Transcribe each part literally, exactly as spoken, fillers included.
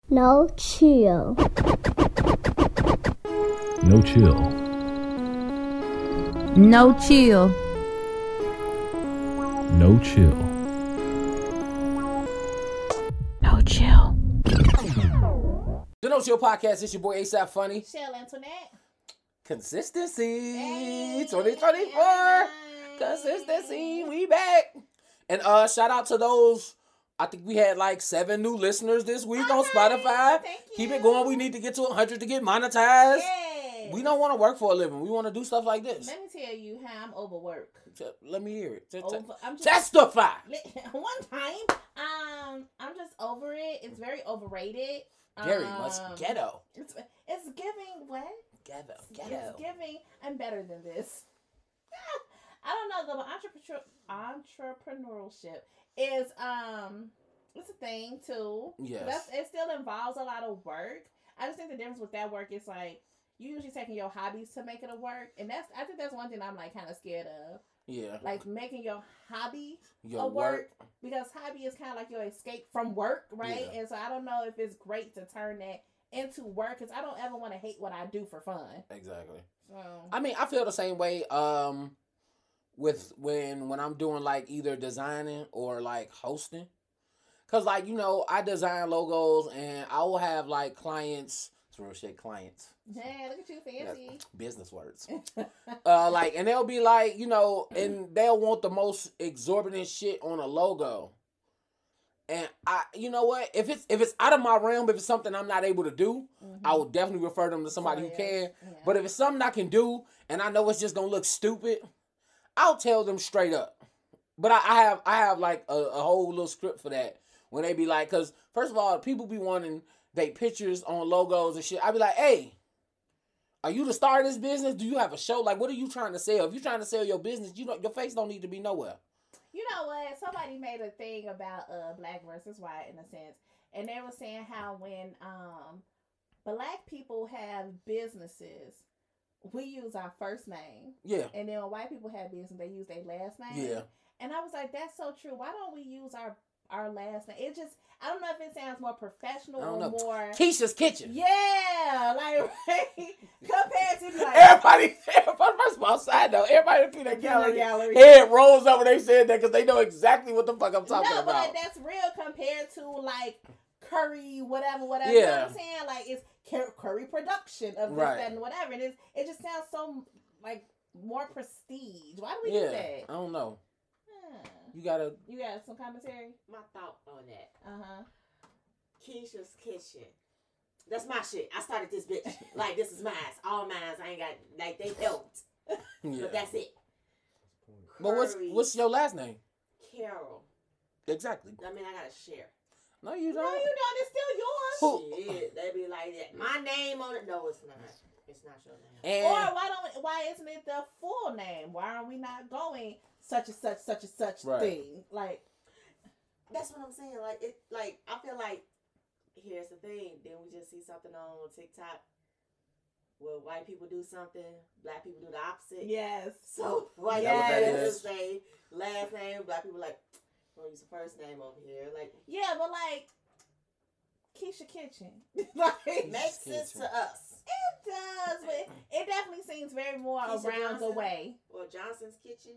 No chill. No chill. No chill. No chill. No chill. The No Chill Podcast. It's your boy ASAP Funny. Shell Antoinette. Consistency. Hey, twenty twenty-four. hey. Consistency. We back. And uh, shout out to those. I think we had like seven new listeners this week on Okay, Spotify. thank Keep you. it going. We need to get to one hundred to get monetized. Yes. We don't want to work for a living. We want to do stuff like this. Let me tell you how I'm overworked. Just- Let me hear it. Just- Over, I'm just Testify. li- one time. Um, I'm just over it. It's very overrated. Very um, much ghetto. It's it's giving what? Ghetto. It's Ghetto. giving. I'm better than this. I don't know though. Entrepreneur entrepreneurship is um it's a thing too. Yes. That's, it still involves a lot of work. I just think the difference with that work is like you usually taking your hobbies to make it a work, and that's I think that's one thing I'm like kind of scared of. Yeah. Like making your hobby Your a work, work. because hobby is kind of like your escape from work, right? Yeah. And so I don't know if it's great to turn that into work because I don't ever want to hate what I do for fun. Exactly. So I mean, I feel the same way. Um, with when when I'm doing like either designing or like hosting, cause like you know I design logos and I will have like clients. It's real shit, clients. yeah, look at you, fancy. That's business words. uh, like and they'll be like you know, and they'll want the most exorbitant shit on a logo. And I, you know what? If it's if it's out of my realm, if it's something I'm not able to do, Mhm. I would definitely refer them to somebody Oh, who yeah. can. Yeah. But if it's something I can do and I know it's just gonna look stupid, I'll tell them straight up. But I, I have I have like a, a whole little script for that. When they be like, because first of all, people be wanting they pictures on logos and shit. I be like, hey, are you the star of this business? Do you have a show? Like, what are you trying to sell? If you're trying to sell your business, you know your face don't need to be nowhere. You know what? Somebody made a thing about uh black versus white in a sense, and they were saying how when um black people have businesses, we use our first name, Yeah. and then when white people have business, they use their last name. Yeah. And I was like, that's so true. Why don't we use our our last name? It just I don't know if it sounds more professional I don't or know. more. Keisha's Kitchen. Yeah, like right? Compared to like Everybody, everybody, first of all, side note, everybody in Peanut Gallery. Gallery, Gallery. head rolls up when they said that because they know exactly what the fuck I'm talking no, but about. like, that's real compared to like Curry, whatever, whatever. You know Yeah. what I'm saying? Like it's Cur- Curry production of this, Right. that, and whatever. And it's, it just sounds so like more prestige. Why do we Yeah, do that? I don't know. Huh. You gotta. You got some commentary? My thought on that. Uh huh. Keisha's Kitchen. That's my shit. I started this bitch. Like, this is mine. All mine. I ain't got, like, they helped. Yeah. But that's it. But what's Curry, what's your last name? Carol. Exactly. I mean, I gotta share. No, you No, don't. you don't. It's still yours. Who- Shit. They be like that. My name on it. No, it's not. It's not your name. Or And why don't? Why isn't it the full name? Why are we not going such and such, such and such Right. thing? Like, That's what I'm saying. Like, it, like, I feel like, here's the thing. Then we just see something on TikTok where white people do something, black people do the opposite. yes. So white Is that what that people is? say last name, black people like, we'll use the first name over here. Like, Yeah, but like Keisha Kitchen, like it makes sense to us. it does, but it definitely seems very more Keisha around the Johnson? way. Or Johnson's Kitchen.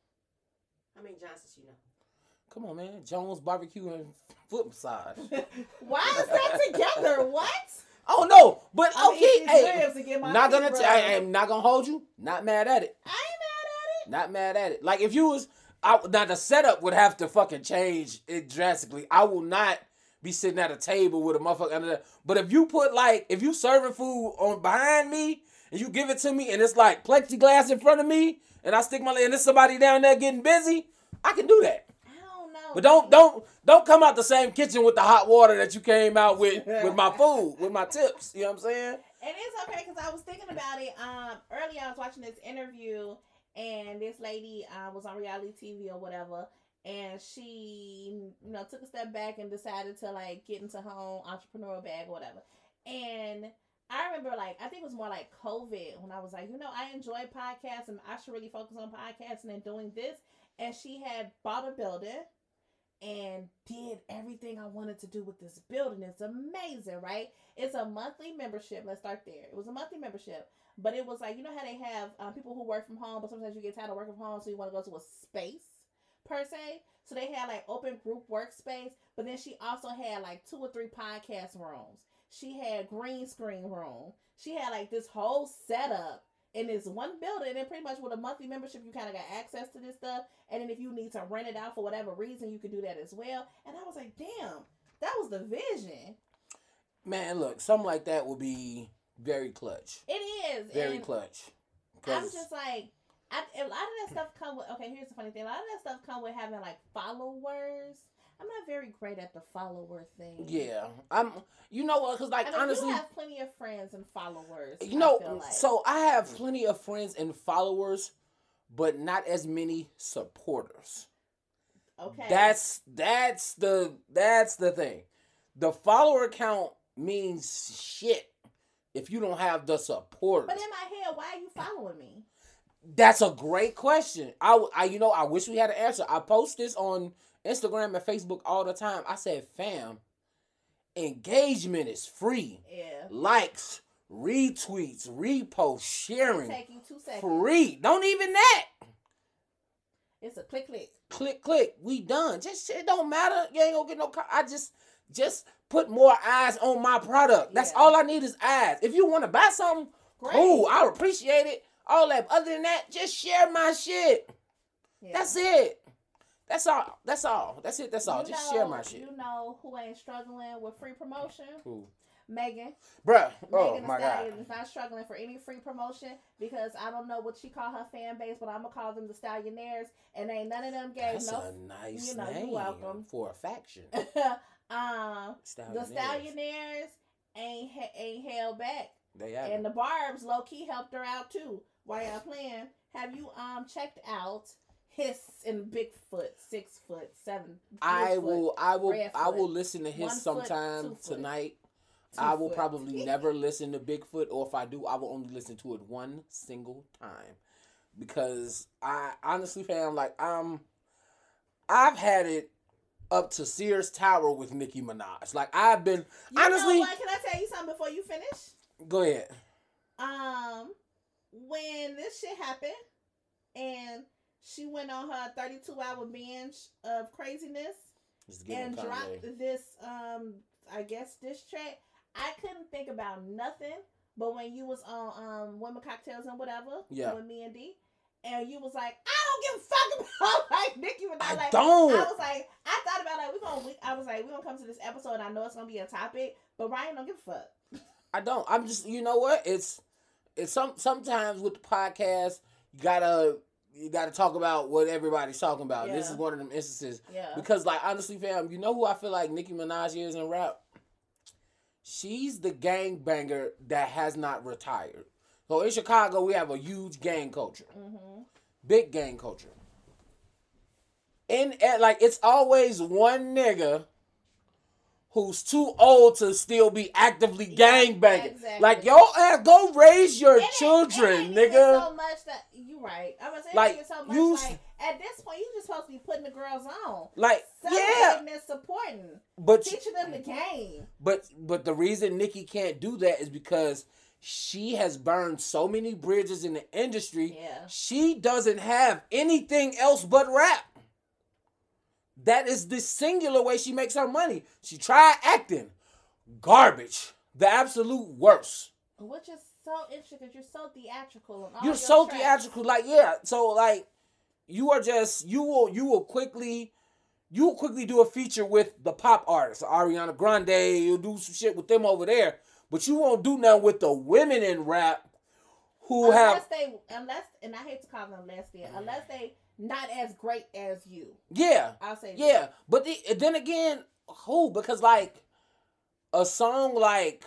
How many Johnsons you know? come on, man. Jones Barbecue and Foot Massage. Why is that together? What? Oh no, but I'm okay. eating these Hey, ribs to get my not gonna. feet T- I rubbed. am not gonna hold you. Not mad at it. I ain't mad Not mad at it. Like if you was, I, now the setup would have to fucking change it drastically. I will not be sitting at a table with a motherfucker under there. But if you put like, if you serving food on behind me and you give it to me and it's like plexiglass in front of me and I stick my leg and there's somebody down there getting busy, I can do that. at it. I don't know. But don't don't don't come out the same kitchen with the hot water that you came out with with my food, with my tips. You know what I'm saying? And it's okay because I was thinking about it. Um, earlier I was watching this interview, and this lady uh, was on reality T V or whatever, and she, you know, took a step back and decided to like get into her own entrepreneurial bag or whatever. And I remember, like, I think it was more like COVID when I was like, you know, I enjoy podcasts and I should really focus on podcasting and doing this. And she had bought a building. and did everything I wanted to do with this building. It's amazing, right? It's a monthly membership. Let's start there. It was a monthly membership, but it was like, you know how they have um, people who work from home, but sometimes you get tired of working from home, so you want to go to a space per se. So they had like open group workspace, but then she also had like two or three podcast rooms. She had green screen room. She had like this whole setup in this one building, and pretty much with a monthly membership, you kind of got access to this stuff. And then if you need to rent it out for whatever reason, you can do that as well. And I was like, damn, that was the vision. Man, look, something like that would be very clutch. It is. Very and clutch. I'm just like, I, a lot of that stuff come with, okay, here's the funny thing. A lot of that stuff come with having like followers. I'm not very great at the follower thing. Yeah. I'm, you know what, because like, I mean, honestly. you have plenty of friends and followers. You know, I feel like. so I have plenty of friends and followers, but not as many supporters. Okay. That's, that's the, that's the thing. The follower count means shit if you don't have the supporters. But in my head, why are you following me? That's a great question. I, I, you know, I wish we had an answer. I post this on Instagram and Facebook all the time. I said, fam, engagement is free. Yeah. Likes, retweets, reposts, sharing. Take you two seconds. Free. Don't even that. It's a click click. Click, click. We done. Just, it don't matter. You ain't gonna get no, co- I just, just put more eyes on my product. That's Yeah. all I need is eyes. If you want to buy something, Great. cool. I appreciate it. All that. Other than that, just share my shit. Yeah. That's it. That's all. That's all. That's it. That's all. You Just know, share my shit. You know who ain't struggling with free promotion? Who? Megan. Bruh. Oh, Megan Thee my God. Stallion is not struggling for any free promotion because I don't know what she call her fan base, but I'm gonna call them the Stallionaires, and ain't none of them gave That's no. a nice you know, you're name welcome. for a faction. um, the Stallionaires. Stallionaires ain't ain't held back, They have. and the Barbs low key helped her out too. While y'all playing, have you um checked out Hiss and Bigfoot, six foot, seven? I foot, will. I will. red I foot, will listen to his one foot, sometime two foot, tonight. two I will foot. probably never listen to Bigfoot, or if I do, I will only listen to it one single time, because I honestly, fam, like um, I've had it up to Sears Tower with Nicki Minaj. Like I've been You honestly. know what? Can I tell you something before you finish? Go ahead. Um, when this shit happened, and she went on her thirty-two hour binge of craziness Just give and him dropped Kanye. this, um, I guess this track, I couldn't think about nothing. But when you was on um Women Cocktails and whatever, Yeah. with me and D, and you was like, I don't give a fuck about like Nicki Minaj. I Like, don't. I was like, I thought about like we gonna. We, I was like, we gonna come to this episode. And I know it's gonna be a topic, but Ryan don't give a fuck. I don't. I'm just. You know what? It's. It's some. Sometimes with the podcast, you gotta. You gotta talk about what everybody's talking about. This Yeah. is one of them instances. Yeah. Because, like, honestly, fam, you know who I feel like Nicki Minaj is in rap? She's the gangbanger that has not retired. So in Chicago, we have a huge gang culture, Mm-hmm. big gang culture. In at like, it's always one nigga who's too old to still be actively gang banging. exactly. Like, yo, ass, go raise your It ain't- children, it ain't even nigga. so much that you right. I'm gonna say Like, like, so much you- like at this point you just supposed to be putting the girls on, Like, yeah, celebrating and supporting, but teaching them the game. But but the reason Nicki can't do that is because she has burned so many bridges in the industry. Yeah. She doesn't have anything else but rap. That is the singular way she makes her money. She tried acting. Garbage. The absolute worst. Which is so interesting because you're so theatrical. And all You're your so tracks. theatrical. Like, yeah. So like you are just you will you will quickly you will quickly do a feature with the pop artists, Ariana Grande, you'll do some shit with them over there. But you won't do nothing with the women in rap who Unless have they, unless, and I hate to call them less than, unless they not as great as you. yeah. I'll say that. Yeah, but the, then again, who? Because like a song like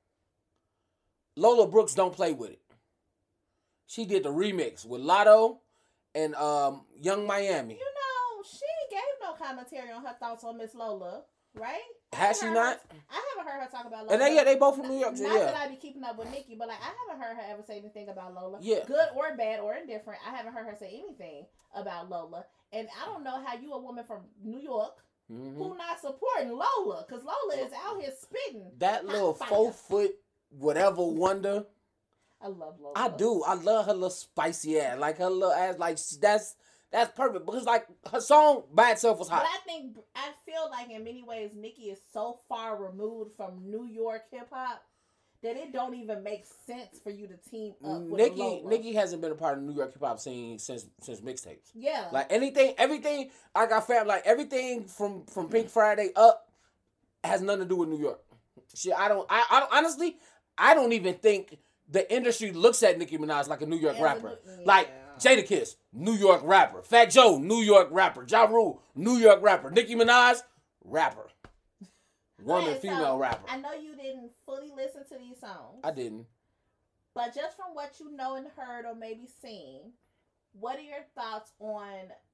Lola Brooks don't play with it. She did the remix with Lotto and um, Young Miami. You know, she gave no commentary on her thoughts on Miss Lola, right? I Has she haven't not? heard her- I haven't heard her talk about Lola. And they yeah, they both from New York. So Not yeah, that I be keeping up with Nicki, but like I haven't heard her ever say anything about Lola. Yeah. Good or bad or indifferent. I haven't heard her say anything about Lola. And I don't know how you, a woman from New York, Mhm. who not supporting Lola, because Lola is out here spitting. That little hot four fire. foot whatever wonder. I love Lola. I do. I love her little spicy ass. Like her little ass. Like that's that's perfect because like her song by itself was hot. But I think I feel like in many ways Nicki is so far removed from New York hip hop that it don't even make sense for you to team up with Nicki Lola. Nicki hasn't been a part of the New York hip hop scene since since mixtapes. Yeah. Like anything, everything I got fam like everything from from Pink Friday up has nothing to do with New York. Shit, I don't. I, I don't honestly. I don't even think the industry looks at Nicki Minaj like a New York As a rapper. New- yeah. Like Jadakiss, New York rapper. Fat Joe, New York rapper. Ja Rule, New York rapper. Nicki Minaj, rapper. Woman, Okay, so female rapper. I know you didn't fully listen to these songs. I didn't. But just from what you know and heard or maybe seen, what are your thoughts on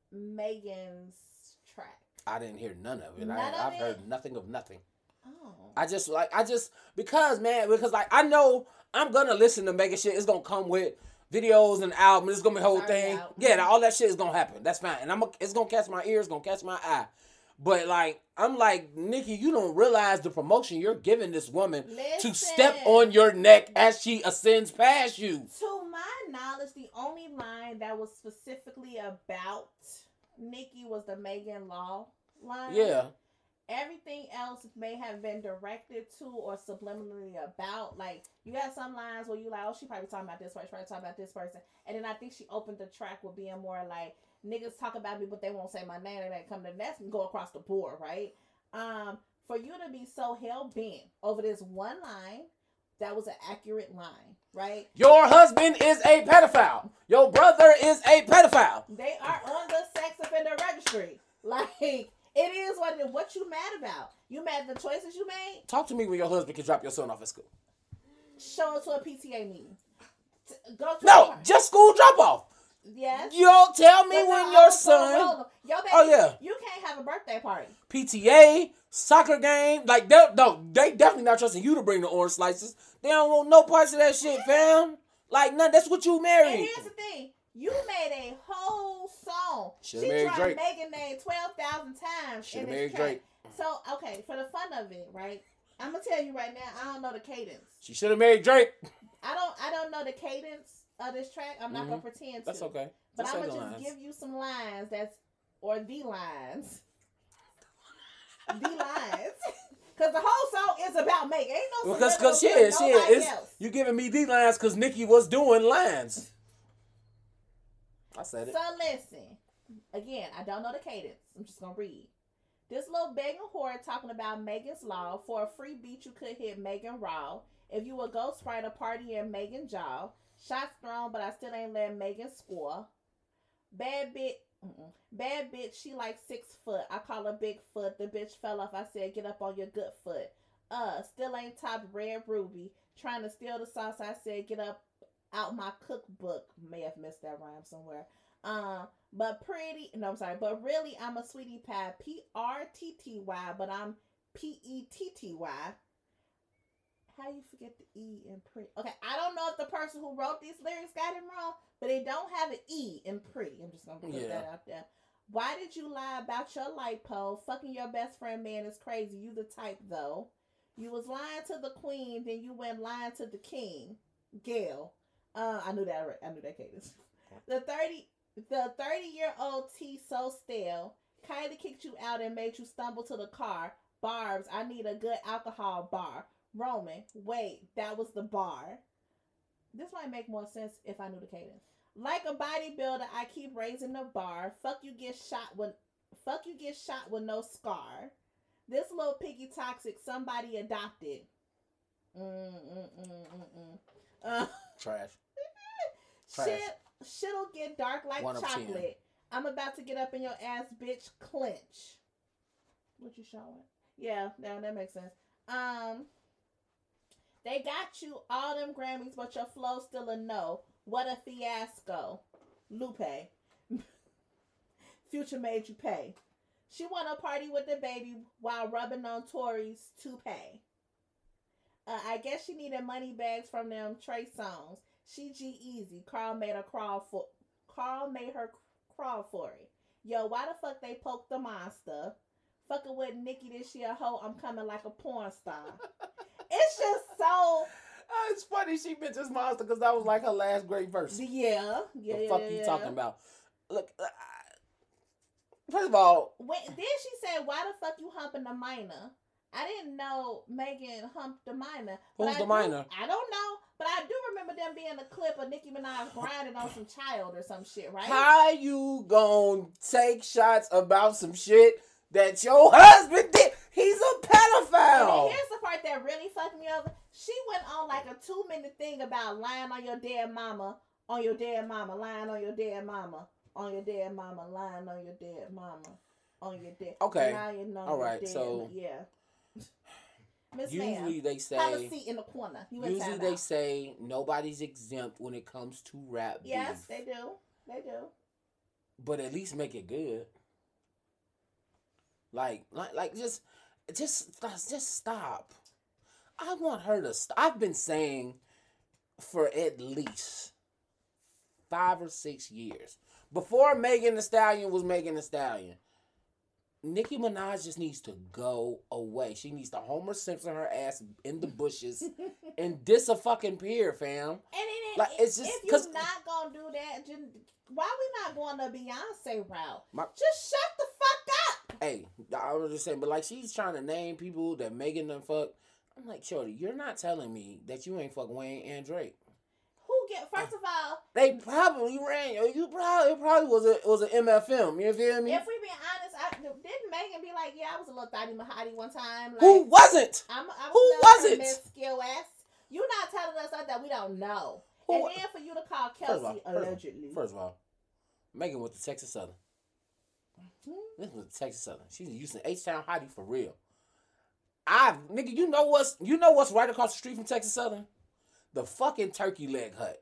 Megan's track? I didn't hear none of it. None I, of I've it? heard nothing of nothing. Oh. I just like I just because man because like I know I'm gonna listen to Megan shit. It's gonna come with videos and albums. It's gonna be the whole It's already thing. out. Yeah, all that shit is gonna happen. That's fine, and I'm it's gonna catch my ears, gonna catch my eye. But like I'm like Nicki, you don't realize the promotion you're giving this woman Listen. to step on your neck as she ascends past you. To my knowledge, the only line that was specifically about Nicki was the Megan Law line. Yeah, Everything else may have been directed to or subliminally about. Like, you got some lines where you like, oh, she probably talking about this person, probably talking about this person. And then I think she opened the track with being more like, niggas talk about me, but they won't say my name. And they come to the next and go across the board, right? Um, for you to be so hell-bent over this one line, that was an accurate line, right? your husband is a pedophile. Your brother is a pedophile. They are on the sex offender registry. Like, it is what it is. What you mad about? You mad at the choices you made? Talk to me when your husband can drop your son off at school. Show it to a P T A meeting. T- Go to No, a just school drop off. yes. You don't tell me But when no, your I was son, gonna roll 'em. Yo, baby, Oh, yeah. you can't have a birthday party. P T A, soccer game, like they no, they definitely not trusting you to bring the orange slices. They don't want no parts of that shit, fam. Like none. That's what you And married. here's the thing: you made a whole song. Shoulda she married dropped Drake. Megan name twelve thousand times Shoulda in this married track. Drake. So okay, for the fun of it, right? I'm gonna tell you right now, I don't know the cadence. She should have married Drake. I don't I don't know the cadence of this track. I'm not Mhm. gonna pretend to. That's okay. But Just I'm say gonna the just lines. give you some lines that's or the lines. the lines. Cause the whole song is about Megan. Ain't no Because, subliminal cause to yeah, shit, nobody it's else. you giving me these lines because Nicki was doing lines. I said it. So listen, again, I don't know the cadence. I'm just gonna read. This little begging whore talking about Megan's Law. For a free beat, you could hit Megan Raw. If you a ghostwriter, party in Megan jaw. Shots thrown, but I still ain't letting Megan score. Bad bitch, mm-mm. Bad bitch, she like six foot. I call her Bigfoot. The bitch fell off. I said, get up on your good foot. Uh, still ain't top red ruby. Trying to steal the sauce. I said, get up out my cookbook. May have missed that rhyme somewhere. Um, but pretty, no, I'm sorry, but really, I'm a sweetie pie. P R T T Y, but I'm P E T T Y. How you forget the E in pretty? Okay, I don't know if the person who wrote these lyrics got it wrong, but they don't have an E in pretty. I'm just gonna put Yeah. that out there. Why did you lie about your lipo? Fucking your best friend, man, is crazy. You the type, though. You was lying to the queen, then you went lying to the king. Gail. Uh, I knew that. I knew that cadence. The thirty, the thirty-year-old T so stale. Kinda kicked you out and made you stumble to the car. Barbs, I need a good alcohol bar. Roman, wait, that was the bar. This might make more sense if I knew the cadence. Like a bodybuilder, I keep raising the bar. Fuck you get shot with, fuck you get shot with no scar. This little piggy toxic, somebody adopted. Mm mm mm mm mm. Uh, Trash. Trash. shit, shit'll get dark like One of ten. chocolate. I'm about to get up in your ass, bitch. Clench. What you showing? Yeah, no, that makes sense. Um, they got you all them Grammys, but your flow still a no. What a fiasco. Lupe. Future made you pay. She wanna party with the baby while rubbing on Tori's toupee. Uh, I guess she needed money bags from them Trey songs. She G Easy. Carl made her crawl for. Carl made her crawl for it. Yo, why the fuck they poked the monster? fucking with Nicki this year, ho, I'm coming like a porn star. It's just so. Uh, it's funny she mentions Monster because that was like her last great verse. Yeah, yeah, The yeah, fuck yeah, you yeah. talking about? Look, uh, first of all, When, then she said, "Why the fuck you humping the minor?" I didn't know Megan humped the minor. But Who's I the do- minor? I don't know, but I do remember them being a clip of Nicki Minaj grinding on some child or some shit, right? how you gonna take shots about some shit that your husband did? He's a And pedophile. then here's the part that really fucked me over. She went on like a two minute thing about lying on your dead mama, on your dead mama, lying on your dead mama, on your dead mama, lying on your dead mama, on your dead. Okay. Lying on All your right, dead so- ma- yeah. Miss Usually Ma'am, they have a say, seat in the corner. You in usually timeout. they say nobody's exempt when it comes to rap Yes, beef. they do. They do. But at least make it good. Like, like, like, just, just, just stop. I want her to stop. I've been saying for at least five or six years before Megan Thee Stallion was Megan Thee Stallion. Nicki Minaj just needs to go away. She needs to Homer Simpson her ass in the bushes and diss a fucking peer, fam. And then Like, if, it's just- if 'cause- you're not gonna do that, just, why we not going the Beyonce route? My- Just shut the fuck up. Hey, I was just saying, but like she's trying to name people that Megan done fuck. I'm like, Shorty, you're not telling me that you ain't fuck Wayne and Drake. Who get? First of all, They probably ran. You probably it probably was a it was an M F M. You feel me? if we be honest, I, didn't Megan be like, yeah, I was a little thotty mahadi one time. Like, Who wasn't? I'm, I Who was was a it? Miss Skill ass. You not telling us something that we don't know. Who and wa- then for you to call First of all, Kelsey first of all, allegedly. First of all, Megan went to Texas Southern. Hmm? This was Texas Southern. She's using H Town Hottie for real. I nigga, you know what's you know what's right across the street from Texas Southern? The fucking Turkey Leg Hut.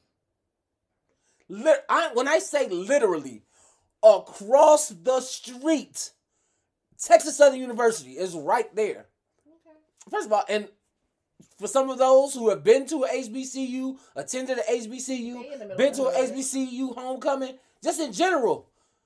Lit, I, when I say literally, across the street, Texas Southern University is right there. Okay. First of all, and for some of those who have been to a H B C U, attended an H B C U, They in the middle been of to the an hood. H B C U homecoming, just in general,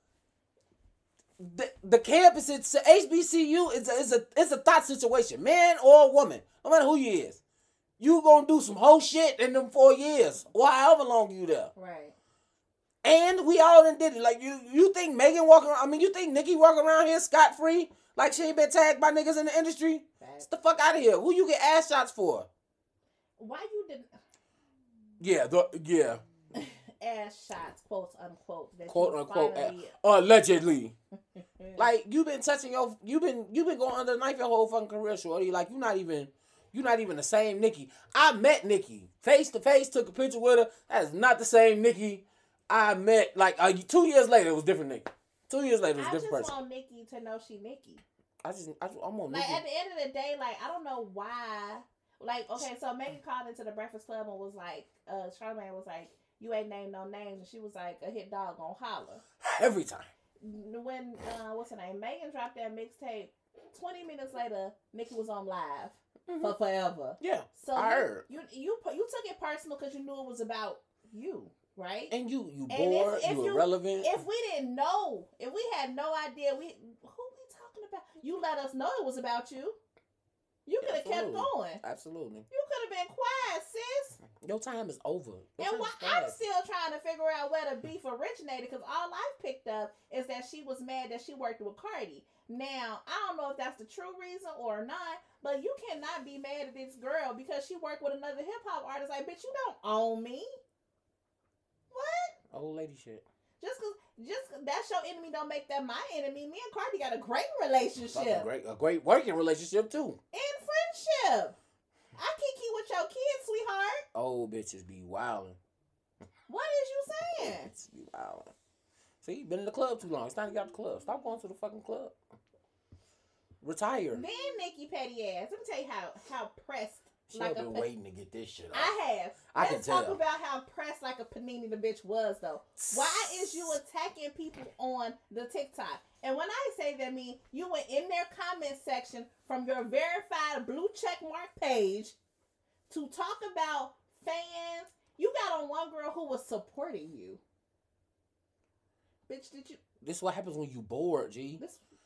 the, the campus, it's a H B C U, it's a, it's a it's a thought situation, man or woman, no matter who you is. You gonna do some whole shit in them four years, or however long you there. Right. And we all done did it. Like, you you think Megan walking around, I mean, you think Nicki walking around here scot-free? Like she ain't been tagged by niggas in the industry? Facts. Get the fuck out of here. Who you get ass shots for? Why you didn't Yeah, the, yeah. ass shots, quote unquote, that Quote you unquote. finally- Allegedly. Like, you been touching your, you been, you been going under the knife your whole fucking career, shorty. Like, you not even, you not even the same Nicki. I met Nicki face to face, took a picture with her. That is not the same Nicki I met. Like, uh, two years later, it was different Nicki. Two years later, it was I a just different person. want Nicki to know she Nicki. I just, I just, I'm on Like, Nicki. at the end of the day, like, I don't know why. Like, okay, so Megan called into the Breakfast Club and was like, uh, Charlamagne was like, you ain't named no names. And she was like, a hit dog gonna holler. Every time. When, uh, what's her name? Megan dropped that mixtape. twenty minutes later, Nicki was on live for forever. Yeah, So I you, heard. you, you, you took it personal because you knew it was about you, right? And you, you And if- bored, if you you- irrelevant. If we didn't know, if we had no idea, we who we talking about? You let us know it was about you. You could have kept Absolutely. going. Absolutely. You could have been quiet, sis. Your time is over. Your And time why, is I'm past. still trying to figure out where the beef originated because all I've picked up is that she was mad that she worked with Cardi. Now, I don't know if that's the true reason or not, but you cannot be mad at this girl because she worked with another hip hop artist. Like, bitch, you don't own me. What? Old lady shit. Just cause, just 'cause that's your enemy don't make that my enemy. Me and Cardi got a great Fucking relationship great, a great working relationship too. and friendship. I kiki with your kids, sweetheart. Old bitches be wildin'. What is you saying? Bitches be wildin'. See, you been in the club too long. It's time to get out the club. Stop going to the fucking club. Retire. Then Nikki petty ass. Let me tell you how how pressed She like have a been pe- waiting to get this shit off. I have. I Let's can talk tell. about how pressed like a panini the bitch was though. Why is you attacking people on the TikTok? And when I say that, I mean you went in their comment section from your verified blue check mark page to talk about fans. You got on one girl who was supporting you. Bitch, did you? This is what happens when you bored, G. This,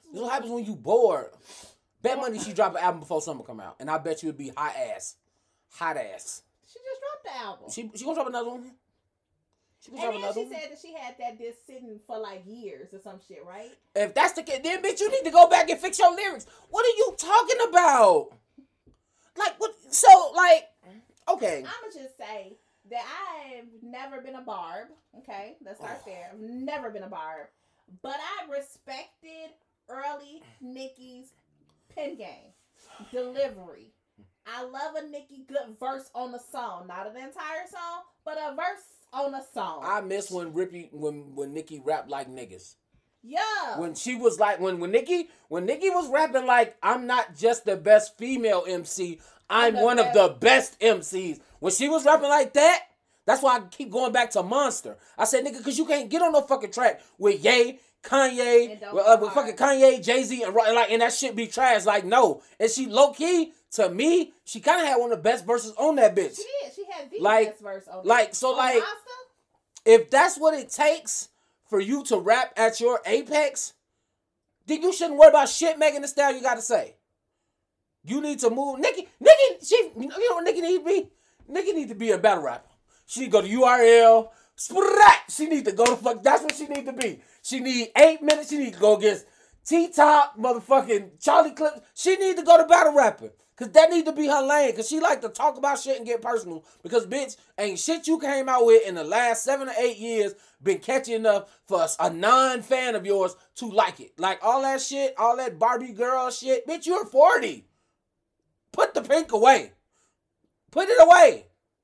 This is what happens when you bored. Bet money she drop an album before summer come out, and I bet you it'd be hot ass, hot ass. She just dropped the album. She she gonna drop another one. She gonna And drop then another she one. said that she had that disc sitting for like years or some shit, right? If that's the case, then bitch, you need to go back and fix your lyrics. What are you talking about? Like what? So like, okay. I'ma just say that I've never been a barb. Okay, let's start there. I've never been a barb, but I respected early Nicki's pen game, delivery. I love a Nicki good verse on a song, not an entire song, but a verse on a song. I miss when Rippy when when Nicki rapped like niggas. Yeah. When she was like when when Nicki when Nicki was rapping like I'm not just the best female M C, I'm I'm the one best. of the best M Cs. When she was rapping like that, that's why I keep going back to Monster. I said, nigga, cause you can't get on no fucking track with Ye, Kanye, And don't with, uh, go with hard. fucking Kanye, Jay-Z, and, and like and that shit be trash. Like no, and she low key to me, she kind of had one of the best verses on that bitch. She did. She had the Like- best verse on like, it. so, On like- Monster? If that's what it takes for you to rap at your apex, then you shouldn't worry about shit Megan Thee Stallion you got to say. You need to move. Nicki, Nicki, she, you know what Nicki need to be? Nicki need to be a battle rapper. She need to go to U R L. Sprat. She need to go to fuck. That's what she need to be. She need eight minutes. She need to go against T-Top, motherfucking Charlie Clips. She need to go to battle rapper. Cause that need to be her lane. Cause she like to talk about shit and get personal. Because bitch, ain't shit you came out with in the last seven or eight years been catchy enough for a non-fan of yours to like it. Like all that shit, all that Barbie girl shit. Bitch, you're forty. Put the pink away. Put it away.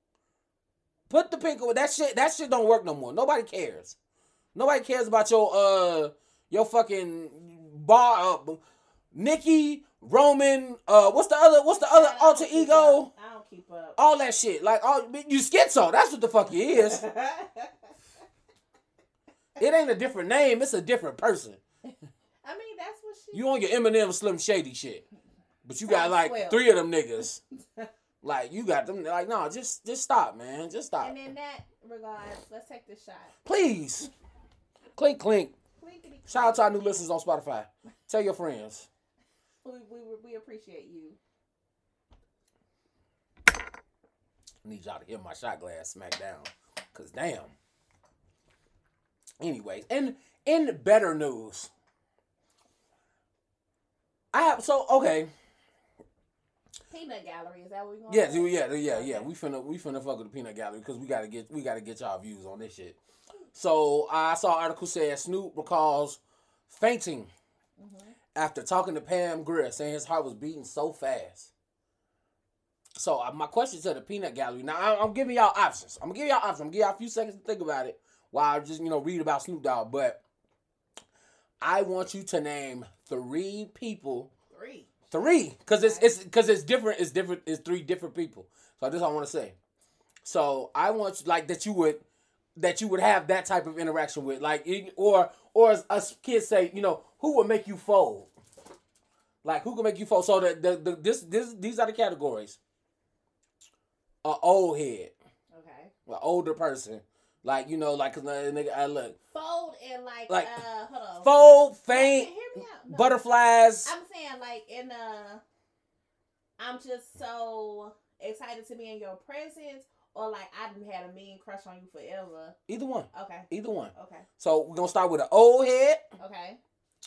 Put the pink away. That shit, that shit don't work no more. Nobody cares. Nobody cares about your uh your fucking bar uh, Nicki, Roman, uh what's the other what's the other I don't alter keep ego? up. I don't keep up. All that shit. Like all you schizo. That's what the fuck you is. It ain't a different name, it's a different person. I mean, that's what she. You on your Eminem Slim Shady shit. But you got Sounds like swell. three of them niggas. Like you got them like, no, just just stop, man. Just stop. And in that regards, let's take this shot. Please. Clink clink. Clinkety. Shout out to our new listeners on Spotify. Tell your friends. We, we, we appreciate you. I need y'all to get my shot glass smacked down. Cause damn. Anyways, in in better news. I have so okay. Peanut gallery, is that what we going? Yeah, dude, yeah, yeah, yeah. We finna we finna fuck with the peanut gallery because we gotta get we gotta get y'all views on this shit. So I saw an article said Snoop recalls fainting Mm-hmm. after talking to Pam Grier, saying his heart was beating so fast. So uh, my question to the peanut gallery. Now I, I'm giving y'all options. I'm gonna give y'all options. I'm gonna give y'all a few seconds to think about it while I just you know read about Snoop Dogg. But I want you to name three people. Three. Three, cause it's it's cause it's different. It's different. It's three different people. So this is what I want to say. So I want you, like that you would that you would have that type of interaction with, like it- or or as us kids say, you know, who would make you fold? Like who can make you fold? So the the, the this this these are the categories. A old head, Okay. an older person, like you know, like cause nigga, I look Fold and like, Like, uh, hold on. fold, Hear faint, me out. No. butterflies. I'm saying like in uh I'm just so excited to be in your presence, or like I done had a mean crush on you forever. Either one, Okay. either one. Okay. So we're gonna start with an old head. Okay.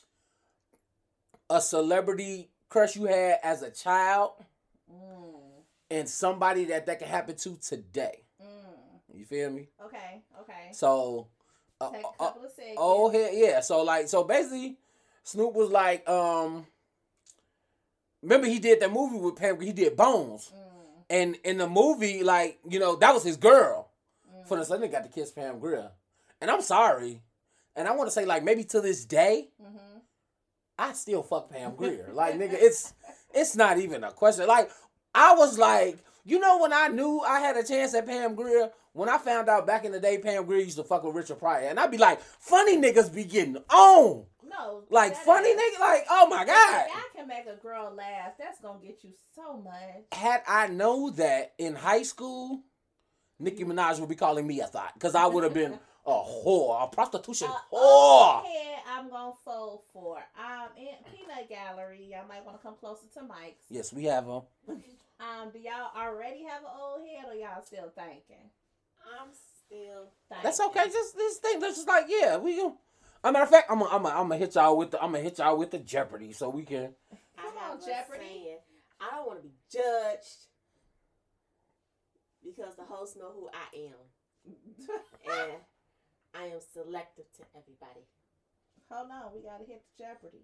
A celebrity crush you had as a child, Mm. and somebody that that can happen to today. Mm. You feel me? Okay. Okay. So, uh, Take a uh, couple of seconds. oh head, yeah. So like, so basically, Snoop was like, um, remember he did that movie with Pam. He did Bones, Mm. and in the movie, like you know, that was his girl. Mm. For the son, they got to kiss Pam Grier, and I'm sorry, and I want to say like maybe to this day. Mm-hmm. I still fuck Pam Grier. Like, nigga, it's it's not even a question. Like, I was like, you know when I knew I had a chance at Pam Grier? When I found out back in the day Pam Grier used to fuck with Richard Pryor. And I'd be like, funny niggas be getting on. No. Like, that funny is- nigga, like, oh my If God. I can make a girl laugh, that's gonna get you so much. Had I known that in high school, Nicki Minaj would be calling me a thought. Because I would have been a whore, a prostitution Uh, whore. head, I'm gonna fold for. Um, in Peanut Gallery, y'all might want to come closer to Mike's. Yes, we have them. Um, do y'all already have an old head, or y'all still thinking? I'm still. thinking? That's okay. Just this thing. That's just like yeah. We. Gonna, a matter of fact, I'm gonna I'm gonna I'm gonna hit y'all with the I'm gonna hit y'all with the Jeopardy so we can. I Come have on, a Jeopardy. saying, I don't want to be judged because the hosts know who I am, and I am selective to everybody. Hold on, we gotta hit the Jeopardy.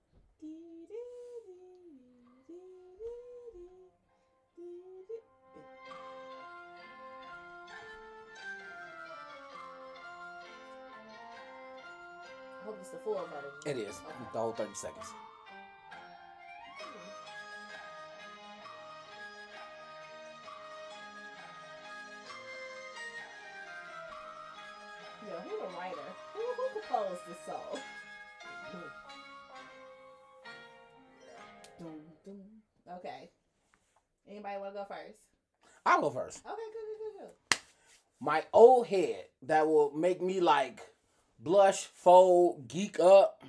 I hope it's the full version. It is the whole thirty seconds. Yo, who the writer? Who, who composed this song? Doom, doom. Okay. Anybody want to go first? I'll go first. Okay, good, good, good, good. My old head that will make me like blush, fold, geek up.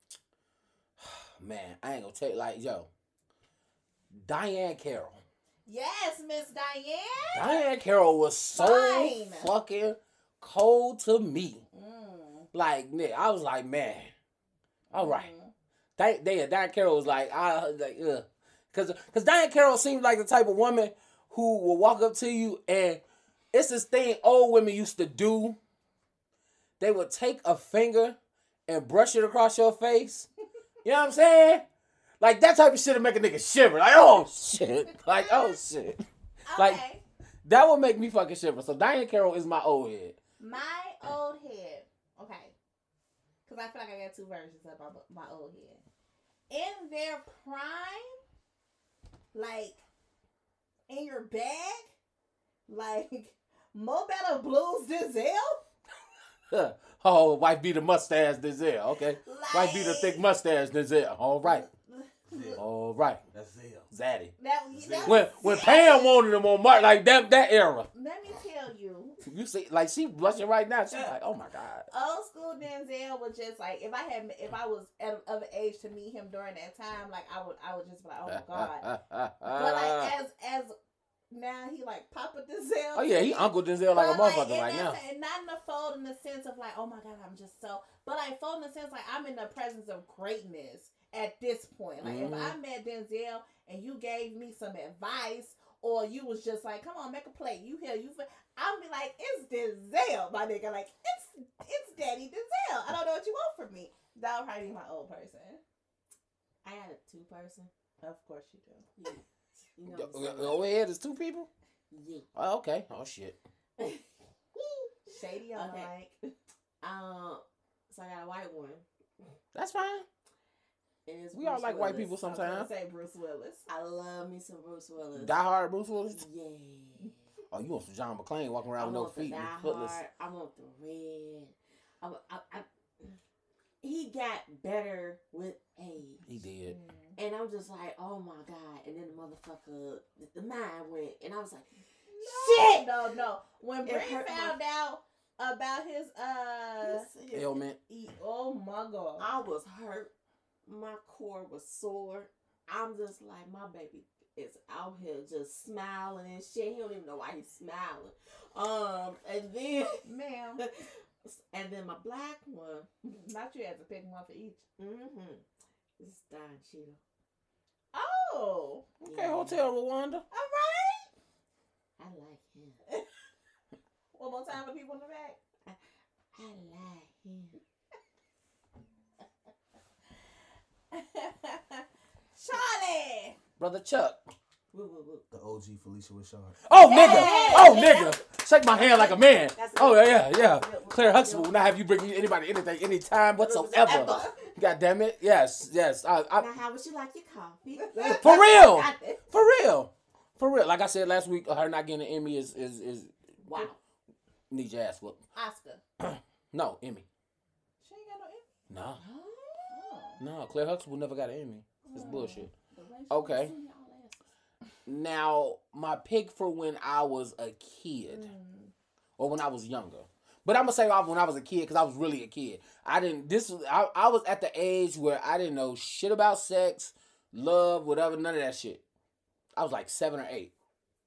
Man, I ain't gonna tell you like yo. Diane Carroll. Yes, Miss Diane. Diane Carroll was so Fine. fucking cold to me. Mm. Like, Nick, I was like, man, all right. Mm. That day, Diane Carroll was like, I like, ugh. Cause, cause Diane Carroll seems like the type of woman who will walk up to you and it's this thing old women used to do. They would take a finger and brush it across your face. You know what I'm saying? Like that type of shit would make a nigga shiver. Like, oh shit. Like, oh shit. Like, Okay. that would make me fucking shiver. So Diane Carroll is my old head. My old head. Okay. Because I feel like I got two versions of my, my old head. In their prime, like, in your bag, like, Mo Better Blues Denzel. Oh, white beat a mustache Denzel. Okay. Like, White beat a thick mustache Denzel. All right. Yeah. All right. That's Zell. Zaddy. That, that When was when it. Pam wanted him on Mark, like that that era. Let me tell you, You see, like she blushing right now. She's like, oh my God. old school Denzel was just like, if I had, if I was at, of an age to meet him during that time, like I would, I would just be like, oh my God. But like as as now he like Papa Denzel. oh yeah, he Uncle Denzel like a But, motherfucker in right that now. sen- And not in the fold in the sense of like, oh my God, I'm just so. But like fold in the sense like I'm in the presence of greatness at this point. Like Mhm. if I met Denzel and you gave me some advice, or you was just like, come on, make a plate. You hear you. I'll be like, it's Denzel, my nigga. Like it's it's Daddy Denzel. I don't know what you want from me. That would probably be my old person. I got a two person. Of course you do. Yeah. You know, Your- so, your Over here, there's two people. yeah. Oh, okay. Oh shit. Shady on Okay. the mic. Um, so I got a white one. That's fine. And it's We all Bruce like white Willis. people I was gonna sometimes. say Bruce Willis. I love me some Bruce Willis. Die Hard Bruce Willis. Yeah. Oh, you want some John McClane walking I around with no want the feet Die and footless. Hard. I want the red. I, wa- I, I, he got better with age. He did. And I'm just like, oh my God. And then the motherfucker, the, the mind went. And I was like, shit. No, no. When It Bree hurt found out about his uh, His- his- Ailment. e- oh my God. I was hurt. My core was sore. I'm just like, my baby is out here just smiling and shit. He don't even know why he's smiling. Um, and then, Ma'am, and then my black one. not you had to pick one for each. Mm-hmm. It's Don Cheadle. Oh, Okay, Yeah. Hotel Rwanda. all right. I like him. One more time for people in the back. I like him. Charlie. Brother Chuck. Woo, woo, woo. The O G Felicia Rashad. Oh, Yeah. nigga. Oh, nigga. Shake my hand like a man. That's Oh, it. yeah, yeah. Yeah. Claire Huxtable will not have you bring anybody anything anytime whatsoever. Ever. God damn it. Yes, yes. I, I, Now, how would you like your coffee? For real. For real. For real. Like I said last week, her not getting an Emmy is, is, is Wow. need your ass whooped. Oscar. No, Emmy. She ain't got no No. Emmy. No, Claire Huxtable never got an Emmy. It's Oh. bullshit. The racial Okay. sing y'all asses. Now, my pick for when I was a kid, Mm. or when I was younger, But I'm gonna say off when I was a kid because I was really a kid. I didn't. This was I, I was at the age where I didn't know shit about sex, love, whatever, none of that shit. I was like seven or eight.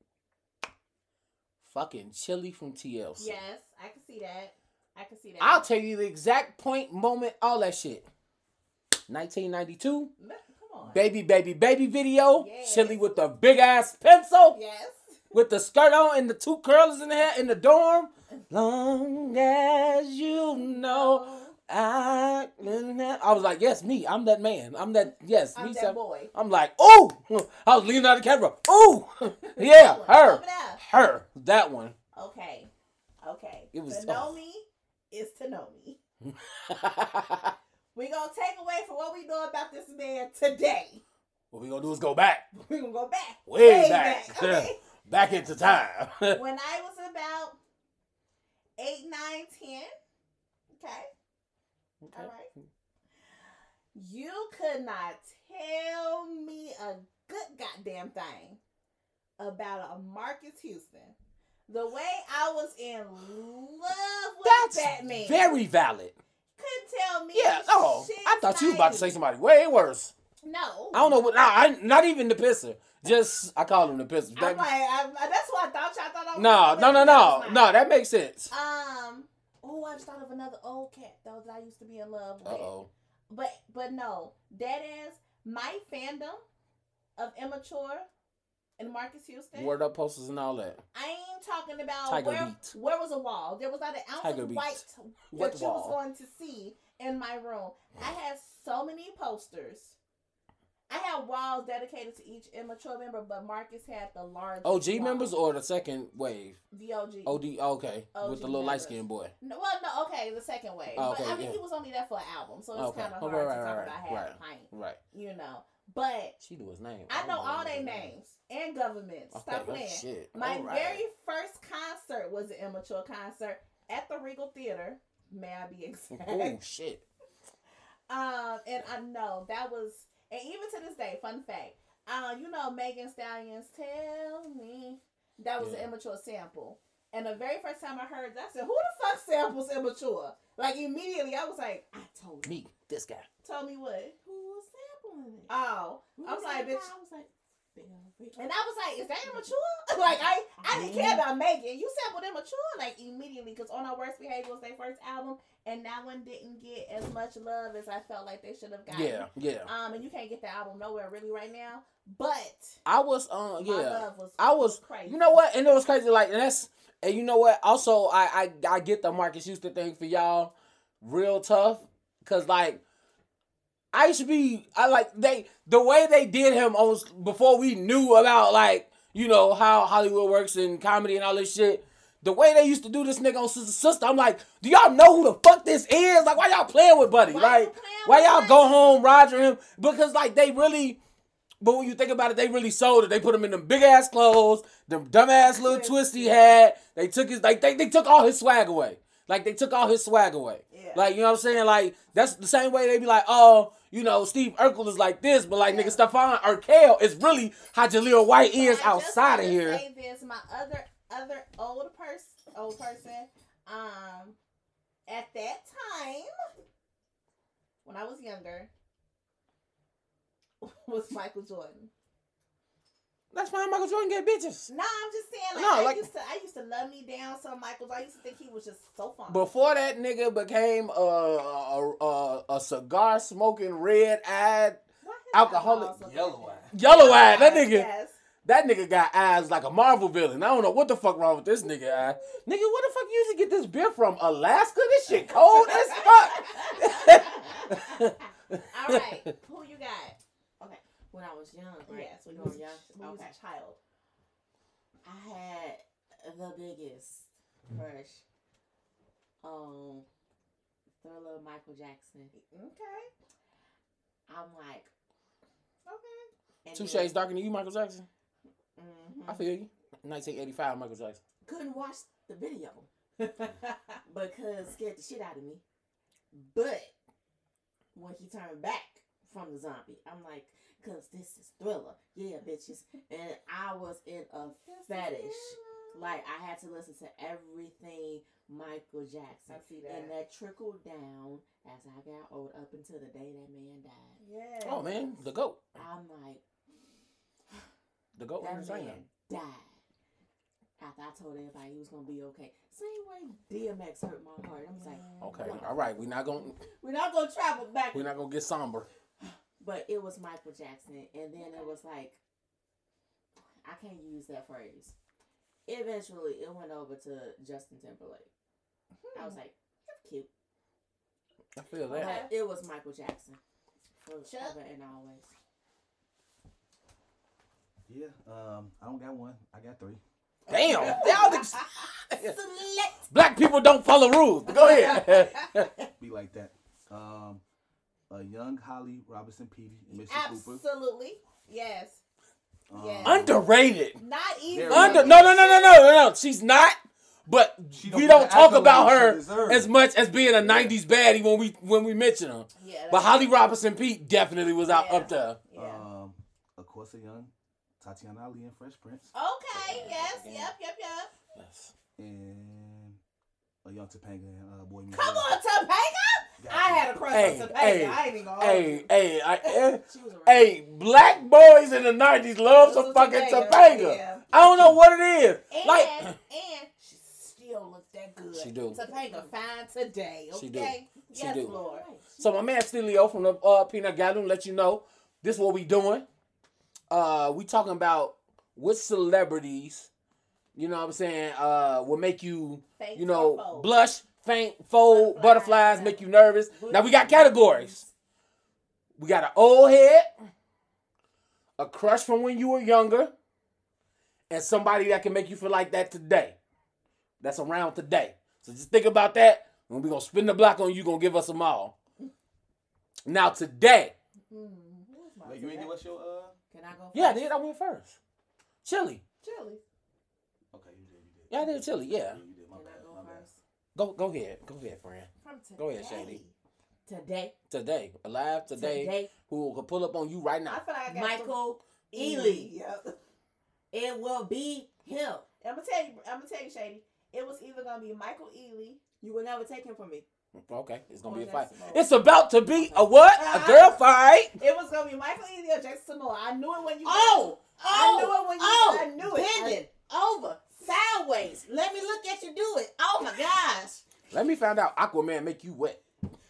Fucking Chili from T L C. Yes, I can see that. I can see that. I'll tell you the exact point, moment, all that shit. nineteen ninety-two. Come on. Baby, baby, baby video. Yes. Chili with the big ass pencil. Yes. With the skirt on and the two curlers in the hair in the dorm. Long as you know I I was like, yes, me. I'm that man. I'm that, yes. I'm me that so- boy. I'm like, ooh. I was leaning out of the camera. Ooh. Yeah, her. Over there. Her. That one. Okay. Okay. It was- to know oh. me is to know me. We're going to take away from what we know about this man today. What we gonna do is go back. We're going to go back. Way, back. Okay? Back into time. When I was about eight, nine, ten, okay? Okay. All right. You could not tell me a good goddamn thing about a Marcus Houston. The way I was in love with That's Batman. very valid. Couldn't tell me. Yeah, no. shit I thought you was about to say nice. somebody way worse. No. I don't know what. Nah, I, not even the pisser. Just I call him the pisser. I'm That, like, I, that's what I thought y'all thought I was. no, no, no, no, no. That makes sense. Um. Oh, I just thought of another old cat though that I used to be in love with. Uh oh. But but no, that is my fandom of Immature and Marcus Houston. Word up posters and all that. I ain't talking about Tiger where Beat. where was a wall. There was not an ounce Tiger of Beat. white What that you was wall? going to see in my room. I had so many posters. I had walls dedicated to each Immature member, but Marcus had the largest. O G wall. members or the second wave? The O G. O D. Okay, O with G the little members. light skinned boy. No, well, no, okay, the second wave. Oh, but okay, I mean, yeah. he was only there for an album, so it's Okay. kind of Oh, hard right, to right, talk right, about half right. the pint, Right. you know. But She knew his name. I know don't all his their name. names and governments. Okay, Stop oh, playing. shit. My All right. very first concert was an Immature concert at the Regal Theater. May I be exact? Oh shit. Um, and I know that was, and even to this day, fun fact, uh, you know, Megan Stallions, Tell Me, that was Yeah. an Immature sample. And the very first time I heard that, I said, who the fuck samples Immature? Like, immediately, I was like, I told you. Me, this guy. Told me what? Who was sampling it? Oh. Who I was like, sampling? bitch. I was like, Bill, Bill. And I was like, is that Immature? Like, I, I didn't care about Megan. You sampled Immature, like, immediately, because On Our Worst Behavior was their first album, and that one didn't get as much love as I felt like they should have gotten. Yeah, yeah. Um, and you can't get the album nowhere really right now. But I was, um, my yeah. love was I was, crazy. you know what? And it was crazy. Like, and that's, and you know what? Also, I, I, I get the Marcus Houston thing for y'all real tough. Cause like, I used to be, I like, they, the way they did him was before we knew about like, you know, how Hollywood works and comedy and all this shit. The way they used to do this nigga on Sister Sister, I'm like, do y'all know who the fuck this is? Like, why y'all playing with Buddy? Why like, you playing why with y'all Buddy? go home, Roger him? Because like, they really, but when you think about it, they really sold it. They put him in them big ass clothes, them dumb ass little twist he had. They took his, like, they, they took all his swag away. Like, they took all his swag away. Yeah. Like, you know what I'm saying? Like, that's the same way they be like, oh, you know, Steve Urkel is like this, but like, Yeah. nigga, Stefan Urkel is really how Jaleel White But is I just outside wanna of here. Say this, my other other old person, old person, um, at that time when I was younger, was Michael Jordan. That's fine, Michael Jordan get bitches. No, I'm just saying, like, No, I like- used to, I used to love me down some Michaels. I used to think he was just so fun. Before that nigga became a a, a, a cigar smoking red eyed Why his alcoholic- eyeballs look Yellow like eye. that? yellow eyed. That nigga, Yes. that nigga got eyes like a Marvel villain. I don't know what the fuck wrong with this nigga eye. Nigga, where the fuck you used to get this beer from? Alaska? This shit cold as fuck. All right, who you got? Okay, when I was young, right? Yes, when you When was, I young, was when you was okay. a child. I had the biggest crush on Thriller Michael Jackson. Okay. I'm like, Okay. and Two then- shades darker than you, Michael Jackson. Mhm. I feel you. nineteen eighty-five, Michael Jackson. Couldn't watch the video because it scared the shit out of me. But when he turned back from the zombie, I'm like, cause this is Thriller, yeah, bitches, and I was in a fetish Like I had to listen to everything Michael Jackson. I see that. And that trickled down as I got old up until the day that man died. Yeah. Oh man, the goat, I'm like, the goat that entertainer. man died. After I told everybody he was gonna be okay. Same way D M X hurt my heart. I was like, Okay, all right, we're not gonna we're not gonna travel back. we're not gonna get somber. But it was Michael Jackson, and then it was like, I can't use that phrase. Eventually, it went over to Justin Timberlake. I was like, cute. I feel that. But it was Michael Jackson. Forever Chuck? and always. Yeah, um, I don't got one. I got three. Damn, y'all ex- Select. black people don't follow rules. Go ahead. Be like that. Um, a young Holly Robinson Peavy, Mister Cooper. Absolutely. Yes. Um, Yes. Underrated. Not even. Very Under no no no no no no no. She's not. But She don't we get don't the talk accolades about she her deserves. as much as being a nineties baddie when we when we mention her. Yeah. But Holly Robinson Pete definitely was out Yeah. up there. Yeah. Um, of course, a young Tatiana Ali and Fresh Prince, Okay. Yes. Yep. Yep. Yep. Yes. and a young Topanga and uh, Boy Meets Come World. on, Topanga. Got I you. had a crush Hey, on Topanga. hey, I ain't even gonna hold Hey, you. hey, I, eh, She was around. hey, black boys in the nineties love some Love fucking Topanga, Topanga. yeah. I don't know what it is. And Like, and she still looks that good. She do. Topanga fine today. Okay. She do. She Yes, do. Lord. so my man Stilio from the uh, Peanut Gallery let you know this is what we doing. Uh, we talking about which celebrities, you know what I'm saying, uh, will make you, Faint you know, or fold. blush, faint, fold, Butterflies, butterflies, yeah. make you nervous. Now we got categories. We got an old head, a crush from when you were younger, and somebody that can make you feel like that today. That's around today. So just think about that. When we gonna spin the block on you, gonna give us them all. Now today, Mm, who's my Wait, you ain't give us your uh? Can I go first? yeah, I did. I went first. Chili. Chili. Okay, you did. You did. Yeah, I did chili. Yeah. You did. My Can bad. I go My bad. first? Go go ahead. Go ahead, friend. From today. Go ahead, Shady. Today. Today, alive today, Today. who could pull up on you right I now. feel like I got Michael some- Ealy. Yep. It will be him. I'm gonna tell you. I'm gonna tell you, Shady. It was either gonna be Michael Ealy. You will never take him from me. Okay, it's gonna Or be a fight. Jackson Moore. It's about to be a what? A girl fight. It was gonna be Michael Ealy or Jackson Moore. I knew it when you. Oh! I knew it when you. Oh! I knew it. Bending over. Sideways. Let me look at you do it. Oh my gosh. Let me find out. Aquaman make you wet.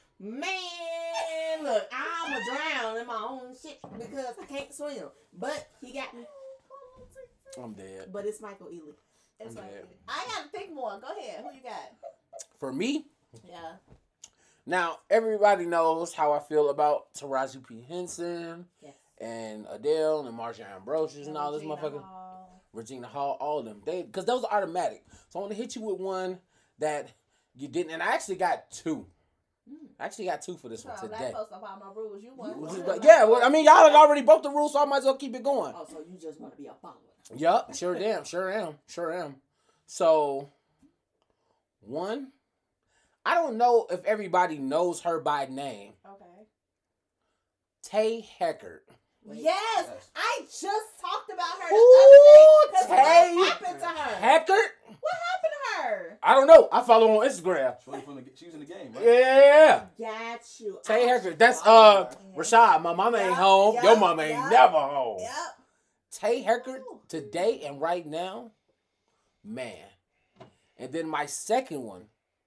Man, look, I'm going to drown in my own shit because I can't swim. But he got me. I'm dead. But it's Michael Ealy. It's I'm like, dead. I gotta think more. Go ahead. Who you got? For me, Yeah. now everybody knows how I feel about Taraji P. Henson Yes. and Adele and Marsha Ambrosius and all this Regina motherfucker. Hall. Regina Hall, all of them. They because those are automatic. So I want to hit you with one that you didn't. And I actually got two. I actually got two for this So one I'm today. not supposed to follow my rules. You won. Which is like- yeah, well, I mean, y'all had already broke the rules, so I might as well keep it going. Oh, so you just want to be a follower. Yup, sure am, sure am, sure am. So, one, I don't know if everybody knows her by name. Okay. Tay Heckert. Wait. Yes, Yes. I just talked about her the Ooh, other day. 'Cause Tay what happened to her? Heckert? What happened to her? I don't know. I follow her on Instagram. Shorty from the, she was in the game, right? Yeah. Got you. Tay I Heckert. That's follow uh her. Rashad. My mama ain't Yeah, home. yeah, Your mama ain't yeah. never home. Yep. Tay Heckert today and right now, man. And then my second one,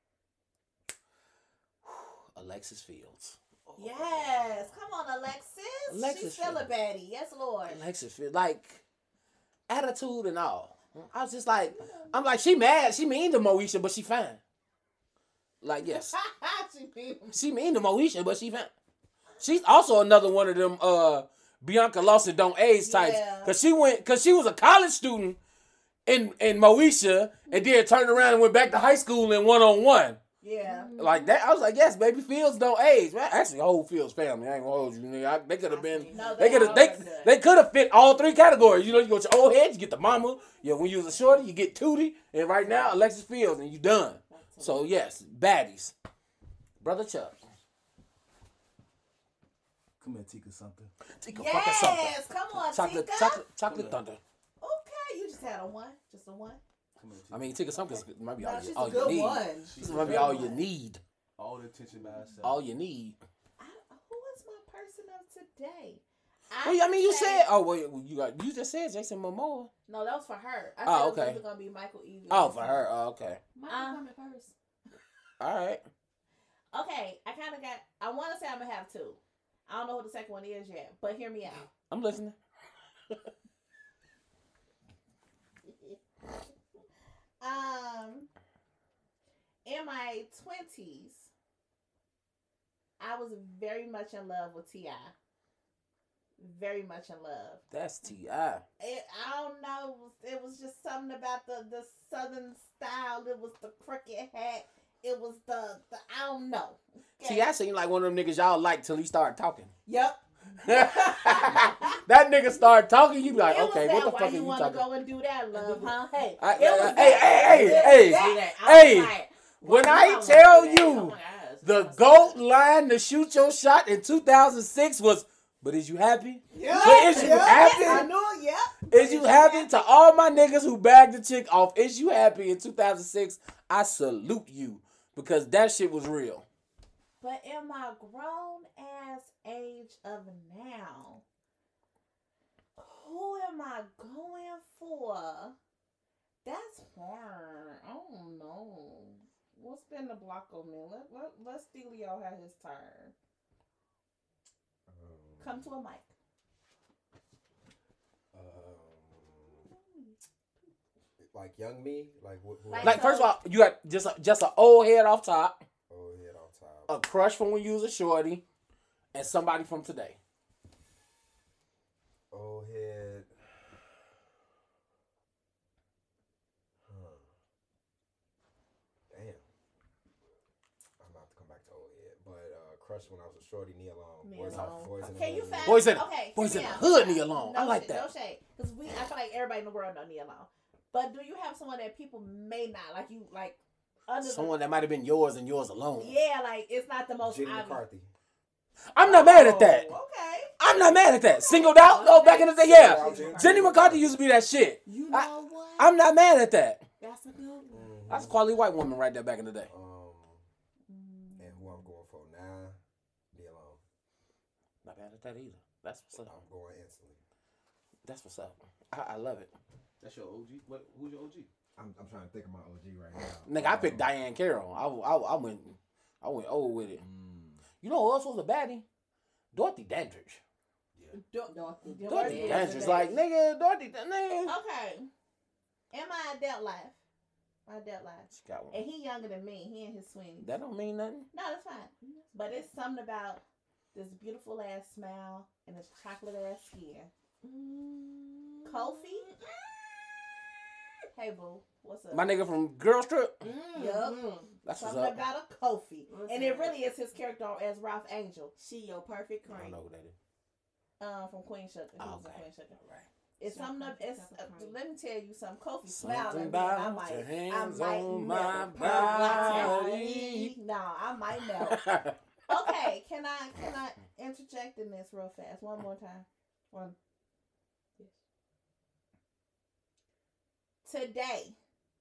Alexis Fields. Yes. Come on, Alexis. Alexis She's still a Fields. baddie. Yes, Lord. Alexis Fields, like attitude and all. I was just like, I'm like, she mad, she mean to Moesha, but she fine. Like, yes, she mean- she mean to Moesha, but she fine. She's also another one of them uh Bianca Lawson don't age types, Yeah. cause she went, cause she was a college student in in Moesha, and then turned around and went back to high school in one on one. Yeah. Like that, I was like, yes, baby, Fields don't age, man. Actually, the whole Fields family, I ain't gonna hold you, nigga. I, they could have been, No, they could have, all they, are good. they could have fit all three categories. You know, you go to your old head, you get the mama. Yeah, when you was a shorty, you get Tootie, and right now, Alexis Fields, and you done. So yes, baddies, brother Chuck. Come here, Tika something. Take a fucking something. Yes. Come on, Chocolate, Tika. chocolate, chocolate thunder. Okay, you just had a one. Just a one. Come here, I mean, Tika Sumpkins might be No, all, she's you, a all you good need. one. She's She's a a Might be good all you one. need. all the attention by herself. All you need. I, who is my person of today? Well, I would mean, you say- said. Oh, wait, you got. You just said Jason Momoa. No, that was for her. I Oh, said okay. it was gonna be Michael Ealy. Oh, for her. Oh, okay. Michael Uh, coming first. All right. Okay, I kind of got. I want to say I'm gonna have two. I don't know who the second one is yet, but hear me out. I'm listening. Um, in my twenties, I was very much in love with T I. Very much in love. That's T I. It, I don't know. It was, it was just something about the, the southern style. It was the crooked hat. It was the, the I don't know. Okay. T I seemed like one of them niggas y'all like till he started talking. Yep. That nigga started talking, you be like, It was okay, that, what the why fuck are you you want talking? to go and do that, love, huh? Hey, I- it was I- that. hey, hey, It was hey, that. hey. I was like, When well, I don't tell wanna do that. you Oh my gosh. the That's GOAT so- line to shoot your shot in two thousand six was, but is you happy? Yeah, But is you yeah, happy? I knew it, yeah. Is you happy? To all my niggas who bagged the chick off, is you happy in two thousand six? I salute you because that shit was real. But in my grown ass age of now, who am I going for? That's hard. I don't know. We'll spin the block on me. Let, let, let Steelio have his turn. Um, Come to a mic. um, like young me, like who? who Like- Like first of all, you got just a, just an old head off top, oh, head off top. a crush from when you was a shorty, and somebody from today. Old head. Huh. Damn. I'm about to come back to old head, but uh, crush when I was a shorty, Nia Long. Nia Boys, Long. boys in the Can you Hood. find Boys in- okay, boys hear in me the out. hood, Nia Long. No I like shade, that. No shade, because we, I feel like everybody in the world know Nia Long. But do you have someone that people may not like? You like under Someone that might have been yours and yours alone. the, yeah, like it's not the most Jenny obvious. McCarthy. I'm not mad at that. Oh, okay. I'm not mad at that. Singled out? No, back in the day, yeah. Jenny McCarthy used to be that shit. You I- know what? I'm not mad at that. That's a good one. Mhm. That's a quality white woman right there back in the day. Um, and who I'm going for now? Nia Long. Not mad at that either. That's what's up. I'm going instantly. That's what's up. I, I love it. That's your O G. What? Who's your O G? I'm, I'm trying to think of my O G right now. Nigga, I picked Diane Carroll. I, I, I went I went old with it. You know who else was a baddie? Dorothy Dandridge. Do- Dorothy. do- Dorothy Dorothy Dandridge, Dandridge. like, nigga, Dorothy, nigga. Okay. Am I adult life? My adult life. She got one. And he younger than me. He and his swing. That don't mean nothing. No, that's fine. But it's something about this beautiful ass smile and this chocolate ass skin. Kofi? Hey boo, what's up? My nigga from Girl Strip. Mm-hmm. Yup. That's what's Something up. about a Kofi. What's And it up? really is his character as Ralph Angel. She your perfect I don't cream. know who that is. Um, from Queen Sugar. He was in Okay. Queen Sugar. All right. It's Your something. Up, perfect it's cup uh, of cream. let me tell you something. Kofi smile at Something me. and I about might. your I hands might on melt. my Body. body. No, I might melt. Okay, can I can I interject in this real fast one more time? One. Today,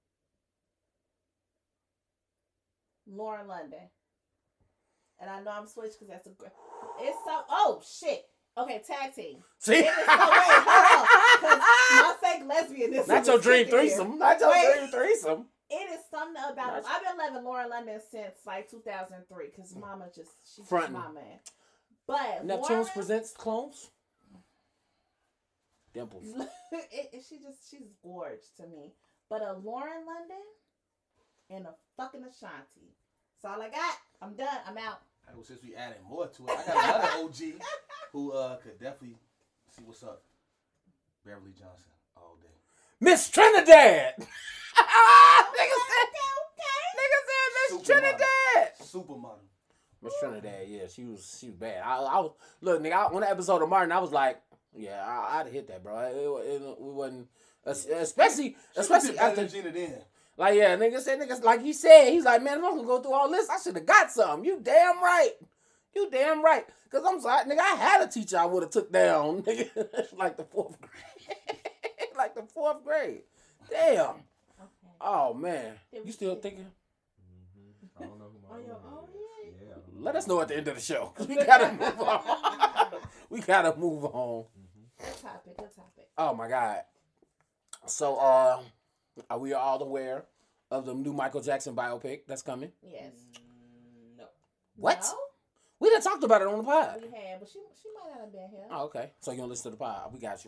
Lauren London, and I know I'm switched because that's a great. It's so. Oh shit. Okay, tag team. See? It is so wait, hold on, 'cause my fake lesbian is Not your dream threesome. Not your Wait. dream threesome. It is something about. That's- I've been loving Lauren London since like two thousand three because Mama just she's Frontin'. my man. But Neptunes Lauren, presents clones. Dimples. it, it, she just she's gorgeous to me. But a Lauren London and a fucking Ashanti. That's all I got. I'm done. I'm out. Hey, well, since we added more to it, I got another O G who uh could definitely see what's up. Beverly Johnson all day. Miss Trinidad. Nigga said, nigga said Miss Supermodel. Trinidad. Supermodel. Miss Trinidad, yeah, she was she was bad. I, I was look, nigga, I, on the episode of Martin, I was like, yeah, I, I'd have hit that, bro. It, it, it, we wasn't, especially, especially after, Gina then. like, yeah, nigga said, niggas, like he said, he's like, man, if I'm gonna go through all this, I should have got some. You damn right, you damn right. Cause I'm sorry, nigga, I had a teacher I would have took down, nigga, like the fourth grade, like the fourth grade. Damn. Okay. Oh man, Did we you still see- thinking? Mm-hmm. I don't know who my On your old own head is. Yeah. I don't Let know. us know at the end of the show. 'Cause we gotta move on. We gotta move on. Good topic. Good topic. Oh my God. So, uh, are we all aware of the new Michael Jackson biopic that's coming? Yes. Mm, no. What? No? We done talked about it on the pod. We had, but she she might not have been here. Oh, okay. So you don't listen to the pod. We got you.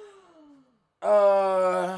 Uh,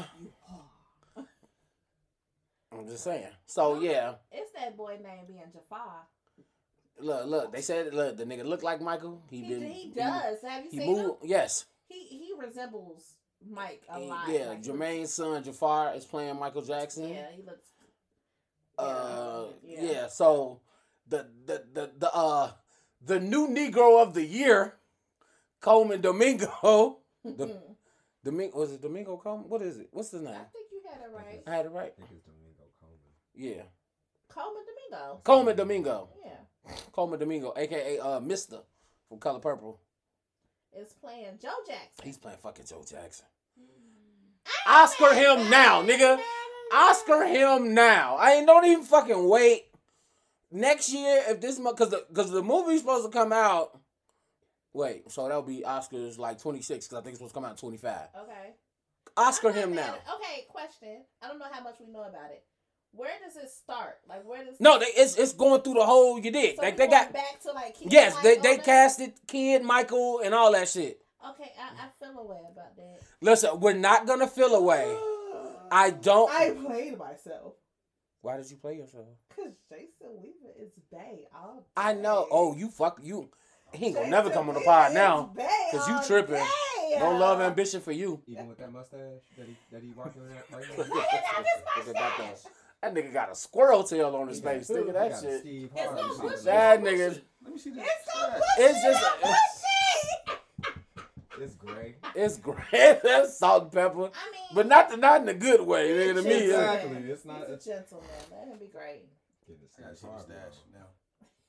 I'm just saying. So yeah, It's that boy named being Jafar. look, look. They said, look, the nigga look like Michael. He, He, been. he does. Have you He, seen him? moved. Yes. He he resembles Mike a He- lot. yeah. Like, Jermaine's son Jafar is playing Michael Jackson. Yeah, he looks. Uh, yeah. yeah. So the the the the uh the new Negro of the year, Coleman Domingo. The Domingo was it Domingo Coleman? What is it? What's his I name? think you had it right. I had it right. I think it's Domingo Coleman. Yeah, Coleman Domingo. Coleman Domingo. Yeah, Coleman Domingo, aka uh Mister from Color Purple. is playing Joe Jackson. He's playing fucking Joe Jackson. Oscar him now, nigga. Oscar him now. I ain't don't even fucking wait. Next year, if this month, cause the cause the movie's supposed to come out. Wait, so that'll be Oscars like twenty-six, cause I think it's supposed to come out in twenty-five. Okay. Oscar I'm not him mad now. at- Okay, question. I don't know how much we know about it. Where does it start? Like where does No, they, it's it's going through the whole. You did. So Like we they going got. back to like Kid Yes, Mike, they all they that? casted Kid Michael and all that shit. Okay, I, I feel away about that. Listen, we're not gonna feel away. I don't. I played myself Why did you play yourself? because Jason Weaver is bae all day. I know. Oh, you fuck you. He ain't gonna Jason never come on the Weaver pod is now. bae 'Cause you all tripping. day. No love ambition for you. Even with that mustache that he that he rocking right I now. didn't have this Look at that mustache. thing. That nigga got a squirrel tail on his face. Think of He that got a shit. Steve It's Harvey no shit. bushy. That nigga. Let me see this. It's so mustache. bushy. It's just- so bushy. It's gray. It's great. That's salt and pepper. I mean, But not the, not in a good way, nigga. To me, it's, Exactly. It's not- He's a it's- gentleman. Let him be great. Getting the I gotta Steve see Harvey mustache on. now.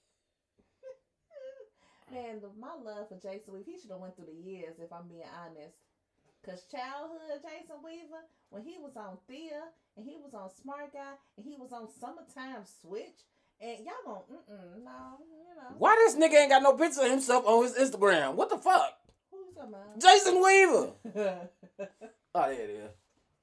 Man, the, my love for Jason Weaver, he should have went through the years, if I'm being honest. Because childhood Jason Weaver, when he was on Thea, and he was on Smart Guy, and he was on Summertime Switch, and y'all gon' mm-mm, no, you know. why this nigga ain't got no picture of himself on his Instagram? What the fuck? Who you talking about? Jason Weaver. Oh, there it is.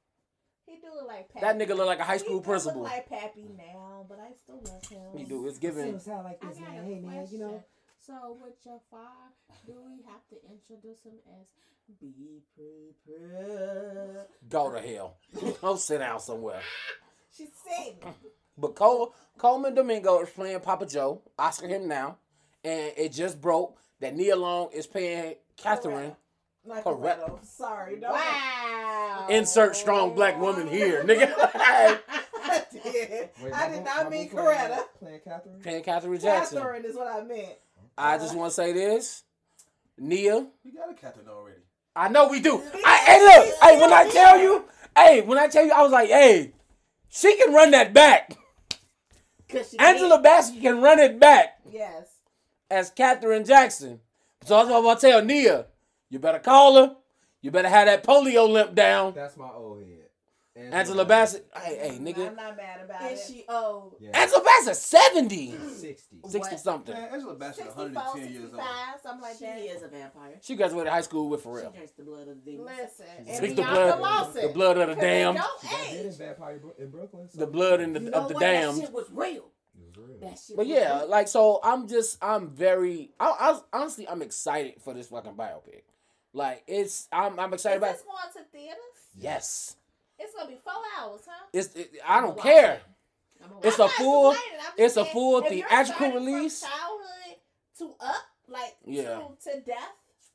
He do look like Pappy. That nigga look like a high He school do principal. look like Pappy now, but I still love him. He do. It's giving. sound like I this, got man. a Hey, man, you know. question. So with Jafar, do we have to introduce him as be prepared? Go to hell. Go sit down somewhere. She's singing. But Cole, Coleman Domingo is playing Papa Joe. Oscar him now. And it just broke that Nia Long is paying Catherine. Not Correct. Corretto. Sorry. No. Wow. Insert strong black woman here, nigga. I did. Wait, I my did boo- not my mean boo playing- Coretta. Playing Catherine. Paying Catherine Jackson. Catherine is what I meant. I just want to say this. Nia, We got a Catherine already. I know we do. I, hey, look. Hey, when I tell you, hey, when I tell you, I was like, hey, she can run that back. Cause she Angela Bassett can run it back did. Yes. as Catherine Jackson. So that's what I'm going to tell Nia. You better call her. You better have that polio limp down. That's my old head. Angela Bassett. Hey, hey, nigga. I'm not mad about Is it. she old? Yeah. Angela Bassett, seventy. sixty. sixty What? something. Man, Angela Bassett, one sixty-four, hundred ten years old. sixty-five, something like She that. is a vampire. She graduated high school with She Pharrell. drinks the blood of the demons. Listen. Speak And the Bianca blood- Lawson. the blood of the 'Cause they damned. don't She got dead in age. Vampire Bro- in Brooklyn. so- The blood in the, You know of the what? damned. That shit was real. It was real. That shit But was yeah, real. like so, I'm just, I'm very, I, I honestly, I'm excited for this fucking biopic. Like it's, I'm, I'm Is excited about. this going to theaters? Yes, It's gonna be four hours, huh? it's. It, I don't watch care. it. I'ma It's watch a I'm not full- complaining. I'm just it's a saying, full if you're theatrical starting from release. childhood to up, like Yeah. to, to death.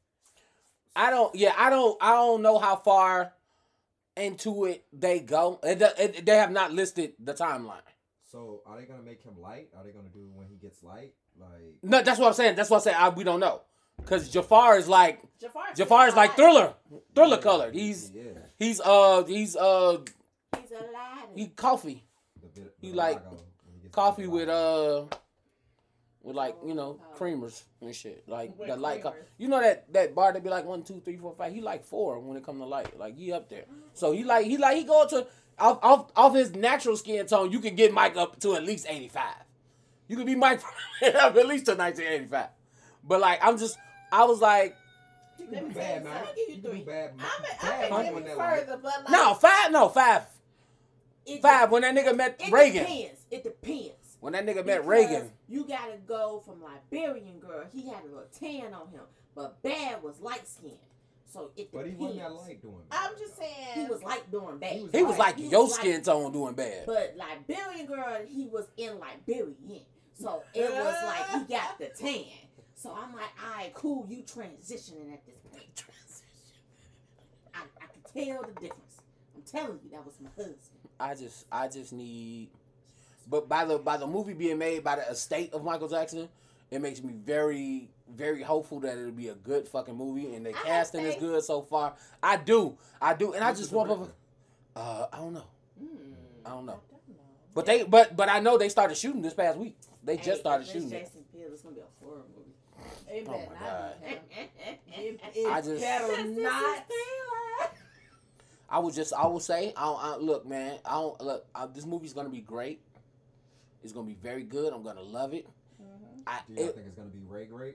I don't. Yeah, I don't. I don't know how far into it they go. It, it, they have not listed the timeline. So are they gonna make him light? Are they gonna do when he gets light? Like No, that's what I'm saying. That's what I'm saying. I, we don't know because Jafar is like Jafar. Jafar is like thriller, thriller colored. He's yeah. he's uh he's uh He's Aladdin. he coffee. The bit, He the like Lago, when he gets Coffee the with Lago. uh with like you know creamers and shit like With the light. Co- creamers. you know that that bar that be like one two three four five. He like four when it come to light. Like he up there. So he like he like he go to. off off off his natural skin tone, you can get Mike up to at least eighty-five. You can be Mike up at least to nineteen eighty-five. But like, I'm just, I was like, You Let can me do tell you bad, man. something. give you You can three. do bad. I'm bad I'm when gonna that further, but like no five, no five, It five. de- When that nigga met It Reagan, depends. It depends. when that nigga met Because Reagan, You gotta go from Liberian girl. He had a little tan on him, but Bad was light skinned. So it But he depends. wasn't that light doing. I'm just saying. He was light doing Bad. He was he was like He was your like- skin tone doing bad. But Liberian girl, he was in Liberian. So it was like he got the tan. So I'm like, all right, cool, you transitioning at this point. I, I can tell the difference. I'm telling you, that was my husband. I just, I just need. But by the by the movie being made by the estate of Michael Jackson, it makes me very, very hopeful that it'll be a good fucking movie and the I casting is think- good so far. I do, I do, and I Who's just the want. director? Uh, I don't know, Mm. I don't know. I don't know. But they, but but I know they started shooting this past week. They Hey, just started if it's shooting it. Jason Peele, it's gonna be a horror movie. It Oh better my not God. be him. It, it, it I just- better not. I would just, I will say, I, don't, I look, man, I don't look. I, this movie's gonna be great. It's gonna be very good. I'm gonna love it. Mhm. I, Do y'all it think it's gonna be Ray Great?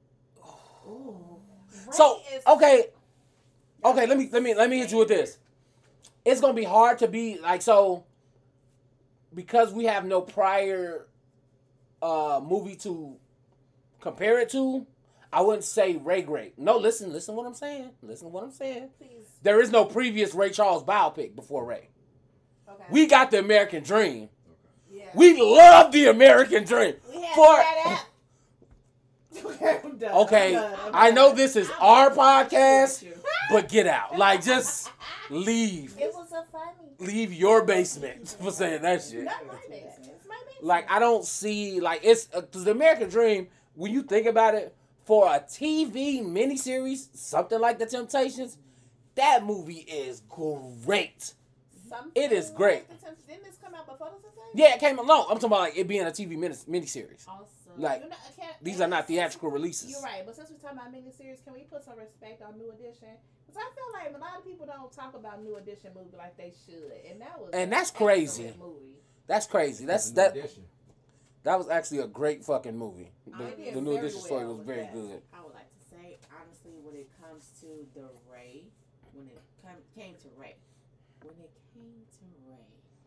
Ooh. so Ray is- okay, okay. Let me let me let me hit you with this. It's gonna be hard to be like so because we have no prior uh movie to compare it to. I wouldn't say Ray Great. No, listen, listen what I'm saying. Listen what I'm saying. Please. There is no previous Ray Charles biopic before Ray. Okay. We got the American Dream. yeah. We love the American Dream. We had for- that app. Okay, I'm done. Okay, I'm done. I'm I done. know this is I'm our done. podcast, I'm but get out. Like, just leave. It was a funny. Leave your basement for saying that shit. Not my basement. It's my basement. Like, I don't see, like, it's, uh, 'cause the American Dream, when you think about it, for a T V miniseries, something like The Temptations, that movie is great. Something it is great. like the Temp- Didn't this come out before the Temptations? Yeah, it came along. I'm talking about, like, it being a T V mini- miniseries. Also, Like, You know, I can't- these are not theatrical releases. You're right, but since we're talking about miniseries, can we put some respect on New Edition? Because I feel like a lot of people don't talk about New Edition movie like they should, and that was And an that's excellent crazy. Movie. That's crazy. That's New that. Edition. That was actually a great fucking movie. I The, did the New very Edition story well was with very that. good. I would like to say, honestly, when it comes to the Ray, when it come, came to Ray, when it came to Ray,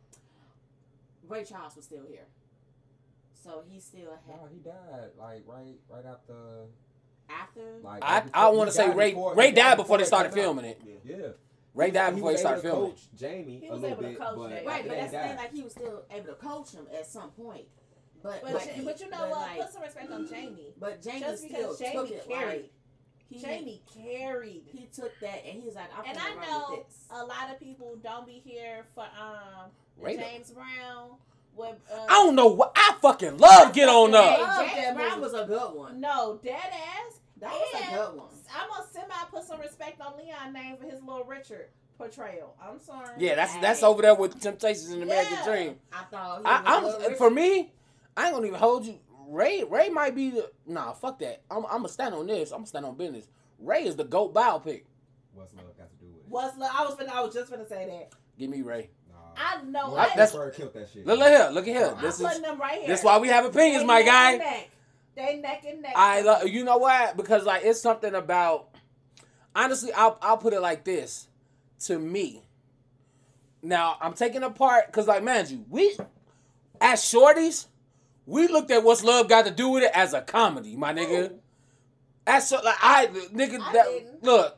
Ray Charles was still here. So he still had, No, he died like right, right after. after, Like I, right I before- want he to say died Ray before- Ray he died before they it started came out. filming it. Yeah. Yeah. Ray died He before they was started able to filming it. coach Jamie He a was little able to bit, coach but Jamie. right, after but he that's the thing, died. like he was still able to coach him at some point. But, But, but, Ja- he- but you know but what? like, Put some respect on Jamie. but Jamie Just still because Jamie took it carried. like, he, Jamie carried. he took that and he was like, I'm And gonna I run know with this. a lot of people don't be here for um Ray- James Brown. With, uh, I don't know what I fucking love. Get on Hey, up. James Oh, James Brown movie. was a good one. No, dead ass. That was a And good one. I'm gonna semi put some respect on Leon's name for his little Richard portrayal. I'm sorry. Yeah, that's that's Hey. over there with Temptations and American Yeah. Dream. I thought he I, was a I'm good for Richard. me. I ain't gonna even hold you. Ray Ray might be the nah. Fuck that. I'm I'm gonna stand on this. I'm gonna stand on business. Ray is the GOAT biopic. What's love got to do with it? What's love? I was finna, I was just gonna say that. Give me Ray. Nah. I know. Well, I, that's- Bird killed that shit. Look, look here. Look at here. I'm This is putting them right here. this is why we have opinions, They my neck guy. and neck. They neck and neck. I love you know why? Because like it's something about honestly, I'll I'll put it like this. To me. Now I'm taking apart because like man you, we as shorties, we looked at What's Love Got to Do with It as a comedy, my nigga. Ooh. As so like I nigga I that didn't. look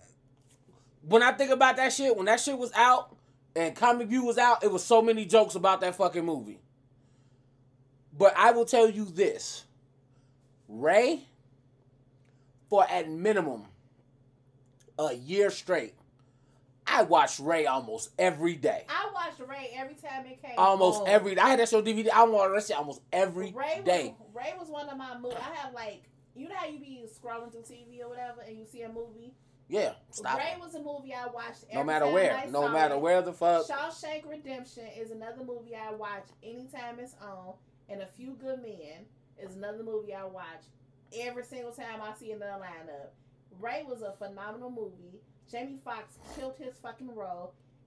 when I think about that shit, when that shit was out and Comic View was out, it was so many jokes about that fucking movie. But I will tell you this. Ray, for at minimum a year straight, I watched Ray almost every day. I watched Ray every time it came. Almost on. every day. I had that show D V D. I watched that shit almost every Ray day. Was, Ray was one of my movies. I have like, you know how you be scrolling through T V or whatever, and you see a movie. Yeah, stop Ray it. was a movie I watched. Every No matter time where. I No saw matter it. where the fuck. Shawshank Redemption is another movie I watch anytime it's on, and A Few Good Men is another movie I watch every single time I see another lineup. Ray was a phenomenal movie. Jamie Foxx killed his fucking role.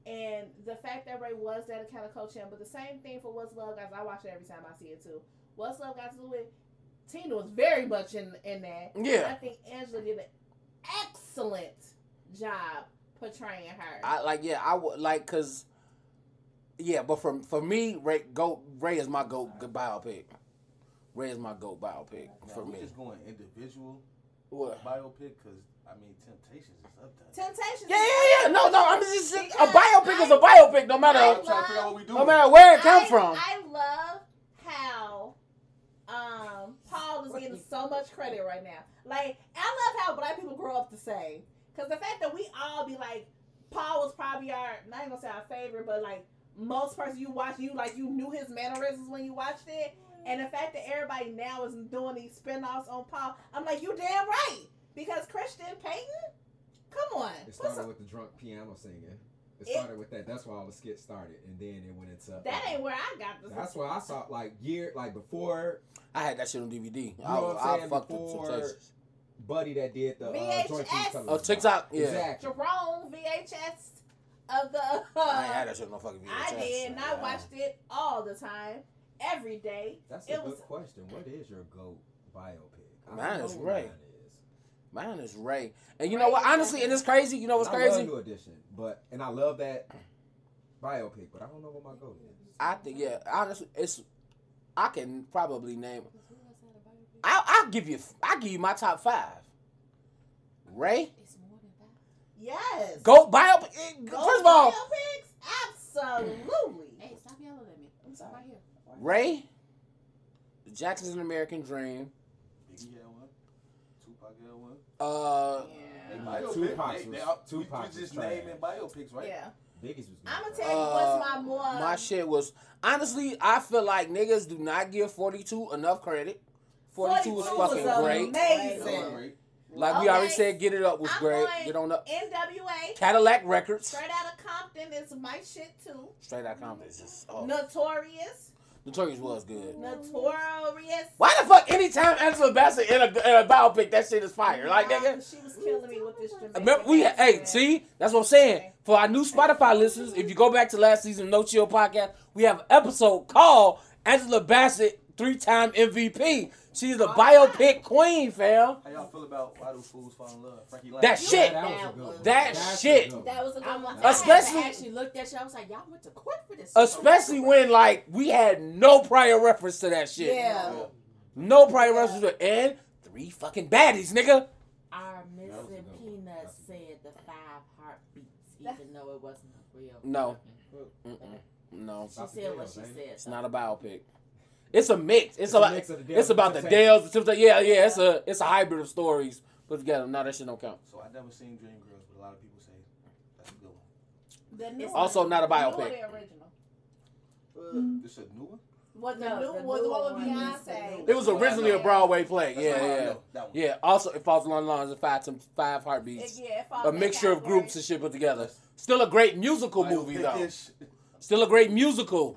And the fact that Ray was there to kind of coach him, but the same thing for What's Love, guys. I watch it every time I see it too. What's Love got to do with Tina was very much in in that. Yeah. And I think Angela did an excellent job portraying her. I like yeah, I would like cause yeah, but for for me, Ray go Ray is my goat biopic. Ray is my goat biopic Now, for we me. just going individual What? biopic because I mean Temptations is up there. Temptations. Yeah, yeah, yeah. No, no. I'm just saying, a Because biopic is a I- biopic, no I'm matter trying to figure out what we doing. no matter where it come I, from. I love how um Paul is getting so much credit right now. Like, I love how black people grow up the same. Because the fact that we all be like, Paul was probably our, not even gonna say our favorite, but like most person you watch, you like you knew his mannerisms when you watched it. And the fact that everybody now is doing these spin-offs on Paul, I'm like, you damn right. Because Christian Payton, come on. It put started some- with the drunk piano singing. It It- started with that. That's why all the skits started, and then it went into. that ain't where I got this. That's why I saw like year like before I had that shit on D V D. You I, know what I'm I saying? fucked with Before- Temptations. Buddy that did the uh, V H Joint S. Cheese Colors. Oh, TikTok, yeah. Exactly. Jerome V H S of the. Uh, I ain't had that shit on no fucking V H S. I did, and I watched it all the time, every day. That's a It good was- question. What is your GOAT biopic? I Mine don't is know Ray. Mine is. Mine is Ray. And you Ray know what? is Honestly, and it's crazy. You know what's I love crazy? New Edition, but and I love that biopic, but I don't know what my GOAT is. I think yeah. Honestly, it's I can probably name. I'll, I'll give you. I'll give you my top five. Ray, It's more than that. Yes. Goat biopic. eh, Go First of all, biopics? Absolutely. Hey, stop yelling at me. I'm sorry. right here. Ray, The Jackson's an American Dream. Biggie had one. Tupac had one. Uh, They Yeah. biopic. Tupac's They- was- they are- we- Tupac's we just was trash. naming biopics, right? Yeah. Biggie's was. I'm gonna good, tell you Uh, what's my more. my shit was honestly. I feel like niggas do not give forty-two enough credit. forty-two was forty-two fucking was great. amazing. That was great. Like we already Okay. said, Get It Up was I'm great. going Get on up. N W A. Cadillac Records. Straight out of Compton is my shit too. Straight Out Compton is just oh. Notorious. Notorious was good. Notorious. Why the fuck anytime Angela Bassett in a, in a biopic that shit is fire? Like Nah, nigga. she was killing me with this Jamaican Remember we accent. hey see that's what I'm saying for our new Spotify listeners. If you go back to last season No Chill podcast, we have an episode called Angela Bassett three time M V P. She's the biopic queen, fam. How y'all feel about Why Do Fools Fall in Love? Frankie Lyman. That shit. That was a That good was- one. That That's a shit. good one. That was a good I'm, one. I Especially- had to actually looked at you. I was like, y'all went to court for this. Especially when like we had no prior reference to that shit. Yeah. Yeah. No prior reference to it. And three fucking baddies, nigga. Our That was a Missing good one. Peanuts That's a said the five heartbeats, even though it wasn't real. No. Mm-mm. No. She About the said what Dales, she ain't it? said. It's not a biopic. It's a mix. It's, It's a, a lot. mix of the Dales It's about the and Dales. The Temptations. Yeah, yeah. It's a it's a hybrid of stories put together. No, that shit don't count. So I never seen Dreamgirls, but a lot of people say that's a good one. The new Also one. not a The new biopic. or the original. This a new one? Was the No, new the was the new one with one is Beyonce? the new It was originally a Broadway play. That's Yeah, the one I yeah, know, that one. yeah. Also, it falls along the lines of five to five It, heartbeats. yeah, it falls A in that mixture of category. groups and shit put together. Still a great musical movie though. Biopic-ish. Still a great musical.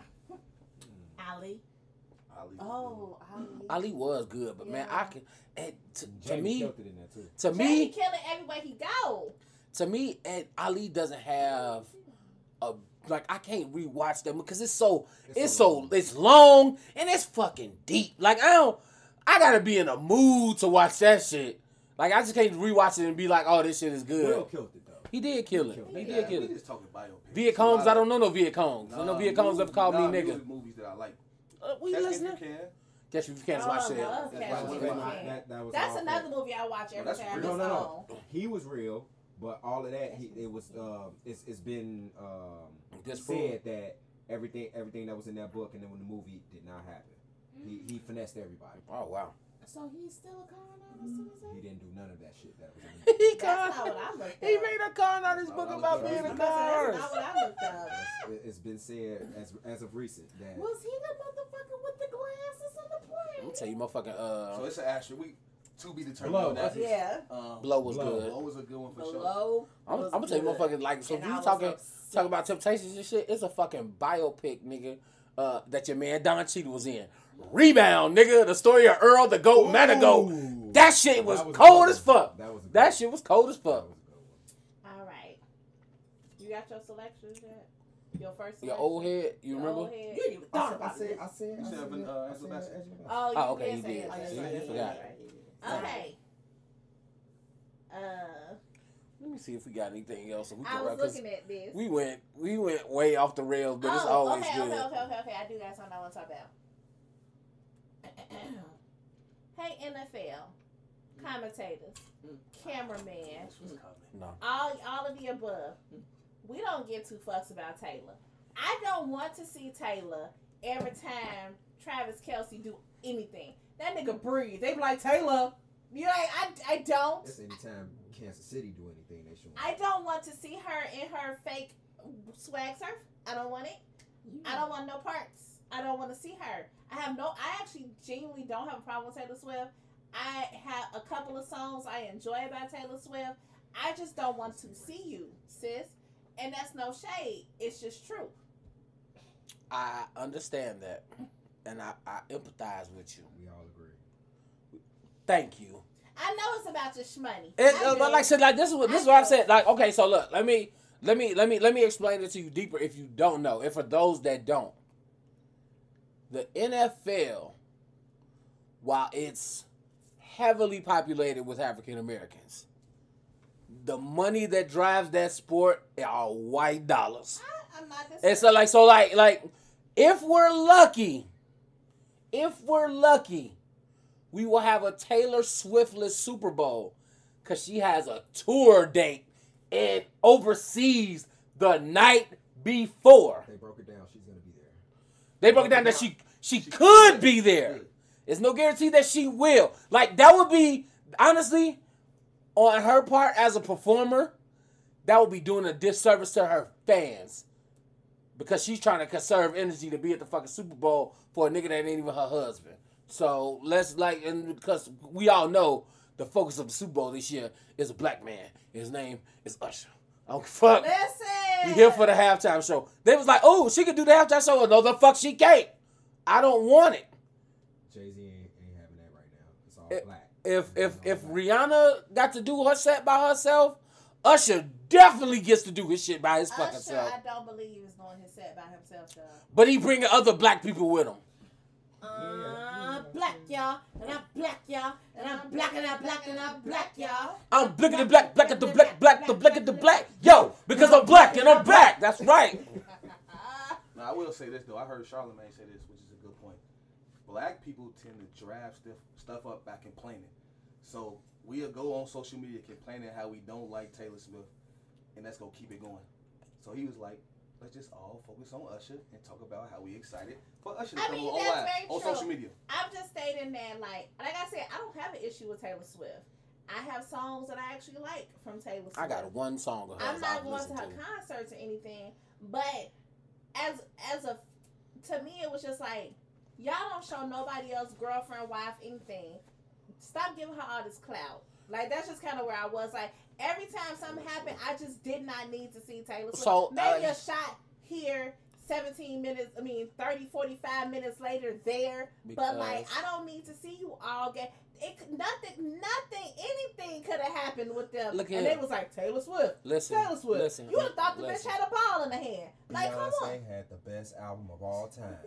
Ali. Ali. Oh, Ali. Ali was good, but man, I Yeah. can. And to, to Jamie me, killed it in there too. to Jamie me, killing everywhere he go. to me, and Ali doesn't have a like. I can't rewatch them because it's so It's it's so so long. it's long and it's fucking deep. Like I don't, I gotta be in a mood to watch that shit. Like I just can't rewatch it and be like, oh, this shit is good. Will killed it though. He did kill it. He Yeah, did kill we it. just talking biopics. Viet It's a lot Congs, I of- don't know no Viet Congs. I know Nah, Viet Congs movies- ever called nah, me nigga. music movies that I like. Uh, we Catch Me If listening? You Can. Guess you can't Oh, watch I shit. love That's Catch why Me one If of You my- Can. that, that was That's all another fake. movie I watch every that's time real. it's No, no, on. no. He was real, but all of that, he, it was. Um, it's it's been um, Disproved. said that everything everything that was in that book and then when the movie did not happen, he he finessed everybody. Oh wow. So he's still a con artist to this He day? didn't do none of that shit. That was in the he That's not what con- I looked He up. made a con out his That's book not about what I being a looked That's con not artist. what I looked up. It's- It's been said as as of recent that Was he the motherfucker with the glasses in the plane? I'm gonna tell you, motherfucking uh, So it's an asterisk. We to be determined Blow. on that. Yeah. Um, Blow was Blow. good. Blow was a good one for sure. Below. I'm, was I'm gonna tell you, good. motherfucking like. So And if I you was talking upset. talking about Temptations and shit, it's a fucking biopic, nigga. Uh, that your man Don Cheadle was in. Rebound, nigga. The story of Earl the Goat Manigault. Ooh. That shit was That was a cold good as one. fuck. That was a good That one. shit was cold as That fuck. was a good one. All right. You got your selections yet? Your first Your selection? old head, you Your remember? old head. You didn't even I thought said, I about said, it. I said, You I said, said, uh, I Angela said, Bassett. Angela Bassett. Oh, you Oh, okay, did you say did. it. Oh, yeah, See, yeah, you yeah, forgot. yeah, right, yeah, yeah. Okay. Uh, Let me see if we got anything else. We I can was wrap, 'cause looking at this. we went we went way off the rails, but it's oh, always okay, good. okay, okay, okay, okay. I do got something I want to talk about. Hey, N F L commentators, Mm. cameraman, This was coming. No. all all of the above. We don't give two fucks about Taylor. I don't want to see Taylor every time Travis Kelce do anything. That nigga breathe. They be like, Taylor. You know, I, I don't. That's anytime Kansas City do anything, they show. I don't want to see her in her fake swag surf. I don't want it. I don't want no parts. I don't want to see her. I have no. I actually genuinely don't have a problem with Taylor Swift. I have a couple of songs I enjoy about Taylor Swift. I just don't want to see you, sis. And that's no shade. It's just true. I understand that, and I, I empathize with you. We all agree. Thank you. I know it's about your shmoney. It, I uh, do. but like I said, like this is what this I is what I do. said. Like, okay, so look, let me let me let me let me explain it to you deeper if you don't know. And for those that don't, the N F L, while it's heavily populated with African Americans, the money that drives that sport are white dollars. I, I'm not And so like so like like if we're lucky, if we're lucky, we will have a Taylor Swiftless Super Bowl because she has a tour date and overseas the night before. They broke it down. She's gonna be there. They broke it down that she she could be there. There's no guarantee that she will. Like that would be honestly on her part as a performer, that would be doing a disservice to her fans. Because she's trying to conserve energy to be at the fucking Super Bowl for a nigga that ain't even her husband. So let's like, and because we all know the focus of the Super Bowl this year is a black man. His name is Usher. I don't give a fuck. Listen. We here for the halftime show. They was like, oh, she could do the halftime show. No, the fuck she can't. I don't want it. Jay Z ain't, ain't having that right now. It's all It- black. If if It's all if black. Rihanna got to do her set by herself, Usher definitely gets to do his shit by his fucking Usher, self. I don't believe is doing his set by himself, though. But he bringing other black people with him. Uh, black, y'all, and I'm black, y'all, and I'm black, and I'm black, and I'm black, y'all. I'm black at the black, black at the black, black, the black at the black. Yo, because I'm black and I'm back. That's right. Now I will say this though. I heard Charlamagne say this, which is a good point. Black people tend to drive stuff stuff up by complaining. So we'll go on social media complaining how we don't like Taylor Swift, and let's go keep it going. So he was like, let's just all focus on Usher and talk about how we excited for Usher to I come mean, on that's live very on true. social media. I'm just stating that, like, like I said, I don't have an issue with Taylor Swift. I have songs that I actually like from Taylor Swift. I got one song of hers I'm not I've going to listened her to. concerts or anything, but as as a to me, it was just like, y'all don't show nobody else, girlfriend, wife, anything. Stop giving her all this clout. Like, that's just kind of where I was. Like, every time something happened, I just did not need to see Taylor Swift. So, Maybe uh, a shot here, seventeen minutes, I mean, thirty, forty-five minutes later there. But, like, Because- I don't need to see you all get... It, could- nothing, nothing, anything could have happened with them. Look and here. they was like, Taylor Swift. Listen, Taylor Swift. listen, You would have thought the listen. bitch had a ball in the hand. Like, come on. Beyonce had the best album of all time.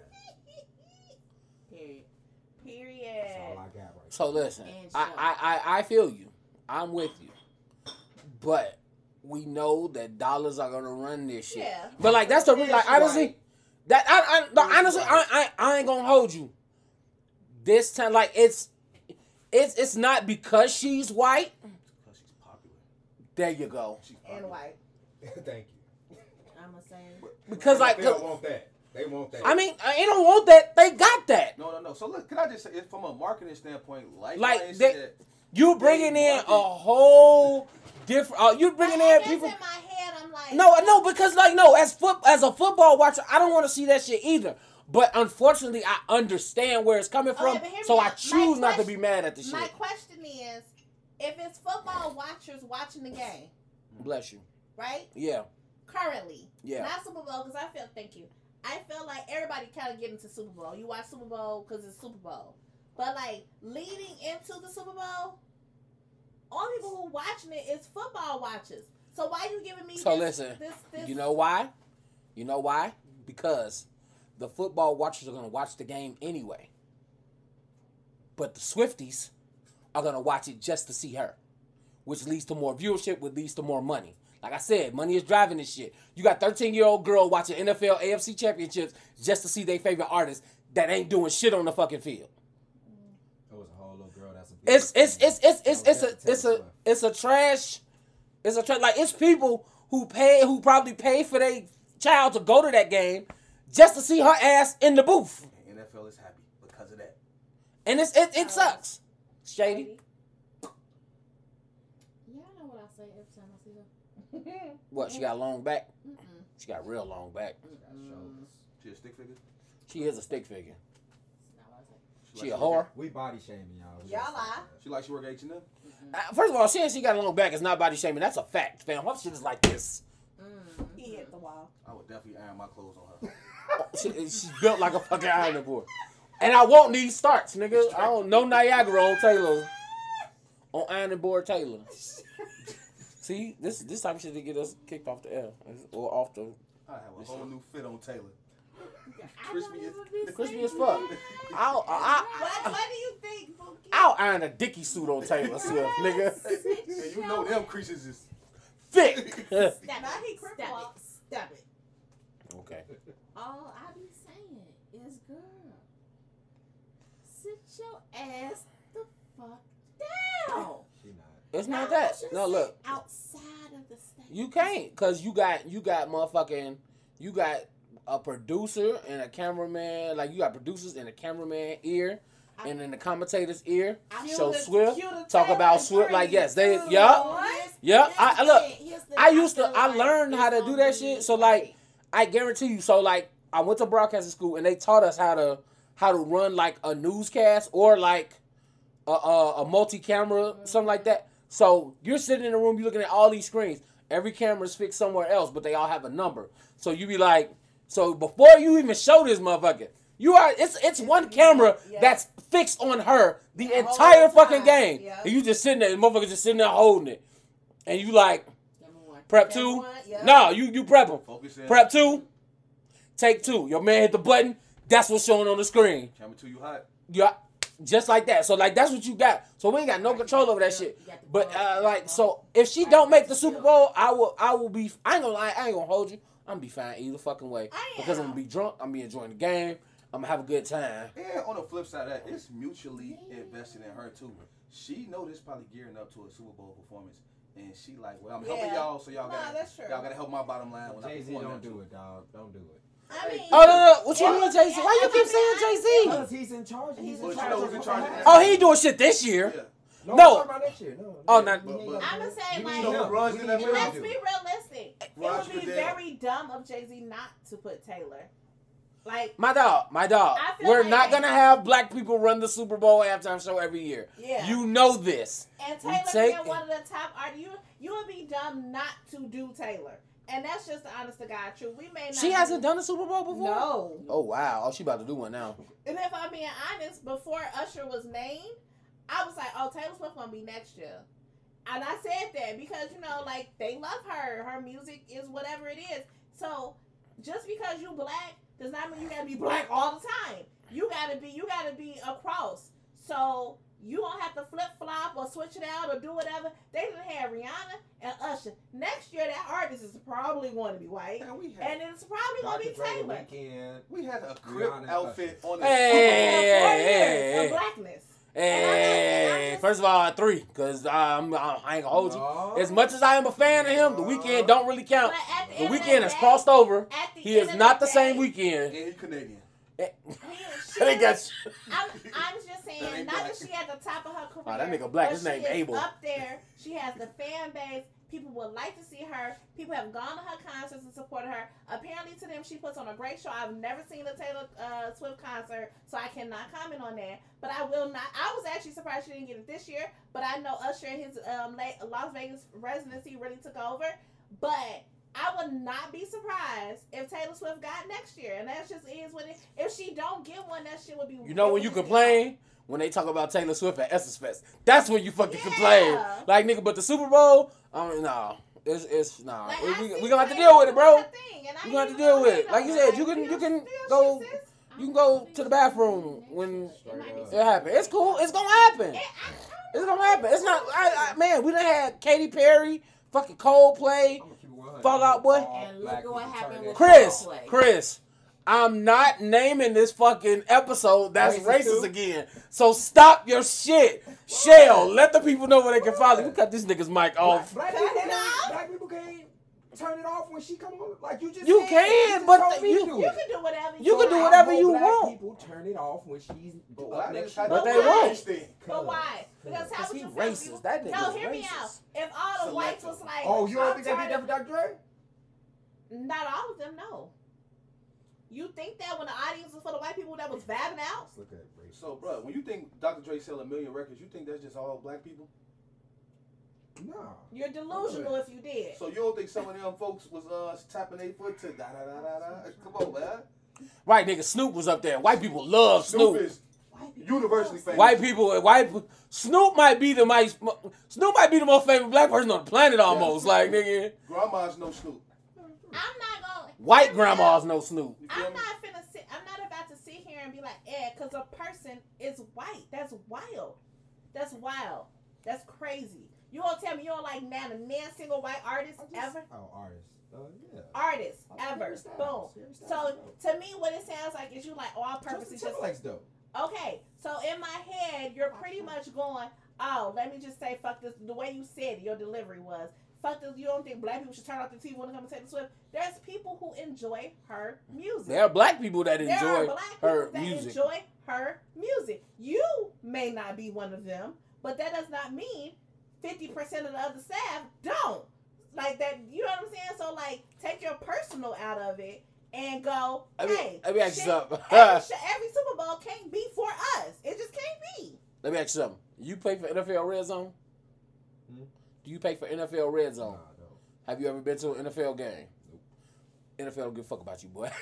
Period. Period. That's all I got right So now. listen, And I, shut. I, I, I feel you. I'm with you. But we know that dollars are gonna run this shit. Yeah. But like that's the reason. Like Yeah, she honestly, right. that I, I no, Yeah, honestly, she I, right. I, I ain't gonna hold you. This time, like it's, it's, it's not because she's white. Because she's popular. There you go. She's popular. And white. Thank you. I'm a saying. Because like, they don't want that. They want that. I mean, they don't want that. They got that. No, no, no. So look, can I just say, from a marketing standpoint, like, Like, Ryan they- said, You bringing They in market- a whole different. Uh, you bringing But I in guess people. in my head, I'm like, No, no, because like no, as foot as a football watcher, I don't want to see that shit either. But unfortunately, I understand where it's coming Okay, from, but hear me so I out. choose My not to be question- mad at the My shit. question is, if it's football watchers watching the game, Bless you. right? Yeah, Currently, yeah. not Super Bowl, because I feel, thank you. I feel like everybody kind of get into Super Bowl. You watch Super Bowl because it's Super Bowl. But like leading into the Super Bowl, only people who watching it is football watchers. So why you giving me? So this, listen, this, this, you know why? You know why? Because the football watchers are gonna watch the game anyway. But the Swifties are gonna watch it just to see her, which leads to more viewership, which leads to more money. Like I said, money is driving this shit. You got thirteen-year-old girl watching N F L A F C championships just to see their favorite artist that ain't doing shit on the fucking field. It was a whole little girl. That's a big It's it's it's it's it's That it's was a Taylor it's a Swift. it's a trash. It's a trash. Like it's people who pay who probably pay for their child to go to that game just to see her ass in the booth, N F L is happy because of that. and it's it, it sucks. Shady. Y'all know what I say every time I see her. What, she got long back? Mm-mm. She got real long back. Mm-mm. She a stick figure? She is a stick figure. That's not what I say. She like a whore. We body shaming y'all. We Y'all gotta stop lie. that. She like she work at H and M? Uh, First of all, saying she got a long back is not body shaming. That's a fact, fam. Her shit is like this. Mm. He hit the wall. I would definitely iron my clothes on her. She, she's built like a fucking ironing board. And I won't need starts, nigga. I don't know Niagara on Taylor. On ironing board Taylor. See, this this type of shit to get us kicked off the air. Or off the I have a whole new fit on Taylor. I Crispy don't as- even be crispy saying as fuck. that. I'll, I, What, what do you think, Bookie? I'll iron a Dickie suit on Taylor Swift, nigga. And you know them creases is Thick. Stop Now it. he crip Stop walk. it. Stop it. Okay. All I be saying is, girl, sit your ass the fuck down. She not. It's Now, not I that. should No, sit look. outside of the state. You can't, cause you got you got motherfucking you got a producer and a cameraman, like you got producers in the cameraman ear and in the commentator's ear. I So Cue the- Swift cue the talk Taylor about Swift like Breeze, yes, they too. yeah. What? Yeah, Here's I- the look, thing, here's the- I used to feel I like learned how to it's do gonna that be shit. So like I guarantee you, so like I went to broadcasting school and they taught us how to how to run like a newscast or like a a, a multi-camera, something like that. So you're sitting in a room, you're looking at all these screens. Every camera's fixed somewhere else, but they all have a number. So you be like, so before you even show this motherfucker, you are it's it's one camera Yeah. that's fixed on her the The whole entire time. fucking game. Yeah. And you just sitting there, the motherfucker just sitting there holding it. And you like, Number one. prep That two? one, yeah. No, you you prep him. focus in. Prep two, take two. Your man hit the button, that's what's showing on the screen. Camera two, you hot. Yeah, just like that. So like that's what you got. So we ain't got no control over that shit. You got the But ball, uh, you got like the so, ball. if she don't make the Super Bowl, I will I will be. I ain't gonna lie. I ain't gonna hold you. I'm gonna be fine either fucking way I because I'm am. gonna be drunk. I'm gonna be enjoying the game. I'm gonna have a good time. And on the flip side of that, it's mutually invested in her too. She know this probably gearing up to a Super Bowl performance, and she like, well, I'm helping Yeah. y'all, so y'all Nah, gotta that's true. y'all gotta help my bottom line when I Jay Z perform don't that do too. it, dog. Don't do it. I mean, Oh no no! What you Well, mean, Jay Z? Why you keep saying Jay Z? Because he's in charge. He's He's in But you charge. know of who's in charge of fucking that? Oh, he ain't doing shit this year. Yeah. No, No. I'm talking about next year. No. Oh, no, not- we ain't but- gonna I'ma do it. say, We like- need So him. Russ We in need that him. let's to be do it. realistic. It Roger would be Goodell. very dumb of Jay Z not to put Taylor. Like, My dog, my dog. I feel We're like not they- gonna have black people run the Super Bowl halftime show every year. yeah. You know this. And We Taylor take being one of the top artists, you, you would be dumb not to do Taylor. And that's just the honest to God truth. We may not. She hasn't done a Super Bowl before. No. Oh wow! Oh, she about to do one now. And if I'm being honest, before Usher was named, I was like, oh, Taylor Swift gonna be next year. And I said that because, you know, like, they love her. Her music is whatever it is. So, just because you black does not mean you gotta be black all the time. You gotta be, you gotta be across. So, you don't have to flip-flop or switch it out or do whatever. They done had Rihanna and Usher. Next year, that artist is probably going to be white. Man, we had And it's probably going to Doctor be Dre, The Taylor. Weeknd. we had a crip Rihanna, outfit on the Hey, For four hey, years hey, of blackness. Hey, just- first of all, three, cause um, I ain't gonna hold you. No. As much as I am a fan of him, the weekend don't really count. But at the, The end of weekend the has day- crossed over. At the He is end of not the day, same weekend. and he Canadian. he- she They is- got I'm, I'm just That saying, ain't not black. that she at the top of her career. Oh, that nigga black. but His name she is Abel. up there. She has the fan base. People would like to see her. People have gone to her concerts and supported her. Apparently, to them, she puts on a great show. I've never seen a Taylor uh, Swift concert, so I cannot comment on that. But I will not. I was actually surprised she didn't get it this year. But I know Usher and his um, La- Las Vegas residency really took over. But I would not be surprised if Taylor Swift got next year, and that just is what it. If she don't get one, that shit would be. You know it when would you just be complain when they talk about Taylor Swift at Essence Fest. That's when you fucking Yeah. complain. Like nigga, but the Super Bowl, I don't know. It's it's nah. Like, we I we, see we gonna have to Taylor deal with it, doing bro. her thing, and I You gonna have ain't to even deal with gonna it. hate Like on you her. said, Like, you can do you your- can do your go shit, sis. you can go to the bathroom when it happen. It's cool. It's gonna happen. It- I- I It's don't gonna know. happen. It's not. I, I, man, we done had Katy Perry, fucking Coldplay, I'm gonna keep it one hundred. Fall Out Boy. And look at what happened with Chris. Coldplay. Chris. I'm not naming this fucking episode. That's Racist racist too? again. So stop your shit. Shell, let the people know where they can follow you. Cut this nigga's mic off. Black, black, Cut people it can't, off. black people can't turn it off when she come on. Like you just You said. can, just but told me you- to do You it. can do whatever You can do I whatever hope you black want. people turn it off when she's But up why next does to But they why? won't. But why? Because how Cause would he you feel if racist. you- That No, nigga's hear me out. racist. If all the whites Selective. was like, Oh, you don't I'm think they did tired that for Doctor Dre? of- Not all of them, no. You think that when the audience was for the white people that was vibing out? Let's look at race. So, bro, when you think Doctor Dre sell a million records, you think that's just all black people? Nah. You're delusional if you did. So you don't think some of them folks was uh tapping their foot to da da da da da? Come on, man. Right, nigga, Snoop was up there. White people love Snoop Snoop. is universally famous. White people, white Snoop might be the most, Snoop might be the most famous black person on the planet almost. Like nigga, Grandma's no Snoop. I'm not going. white grandmas know Snoop. You feel I'm me? not finna sit. I'm not about to sit here and be like, eh, because a person is white. That's wild. That's wild. That's crazy. You gonna tell me you don't like none of nan single white artist ever? Oh, artists. Uh, yeah. Artist I like ever. Harry Boom. Styles. Harry Styles So is dope. to me, what it sounds like is you like, oh, on purpose. Justin It's just Timberlake's dope. okay. So in my head, you're pretty much going, oh, let me just say, fuck this. The way you said it, your delivery was, fuck this. You don't think black people should turn off the T V when it comes to Taylor Swift? There's people who enjoy her music. There are black people that There are enjoy black people her that music. enjoy her music. You may not be one of them, but that does not mean fifty percent of the other staff don't. Like that, you know what I'm saying? So like, take your personal out of it and go, I mean, hey, let me ask you shit, something. every, sh- every Super Bowl can't be for us. It just can't be. Let me ask you something. You pay for N F L Red Zone? Hmm? Do you pay for N F L Red Nah, Zone? no. Have you ever been to an N F L game? Nope. N F L don't give a fuck about you, boy.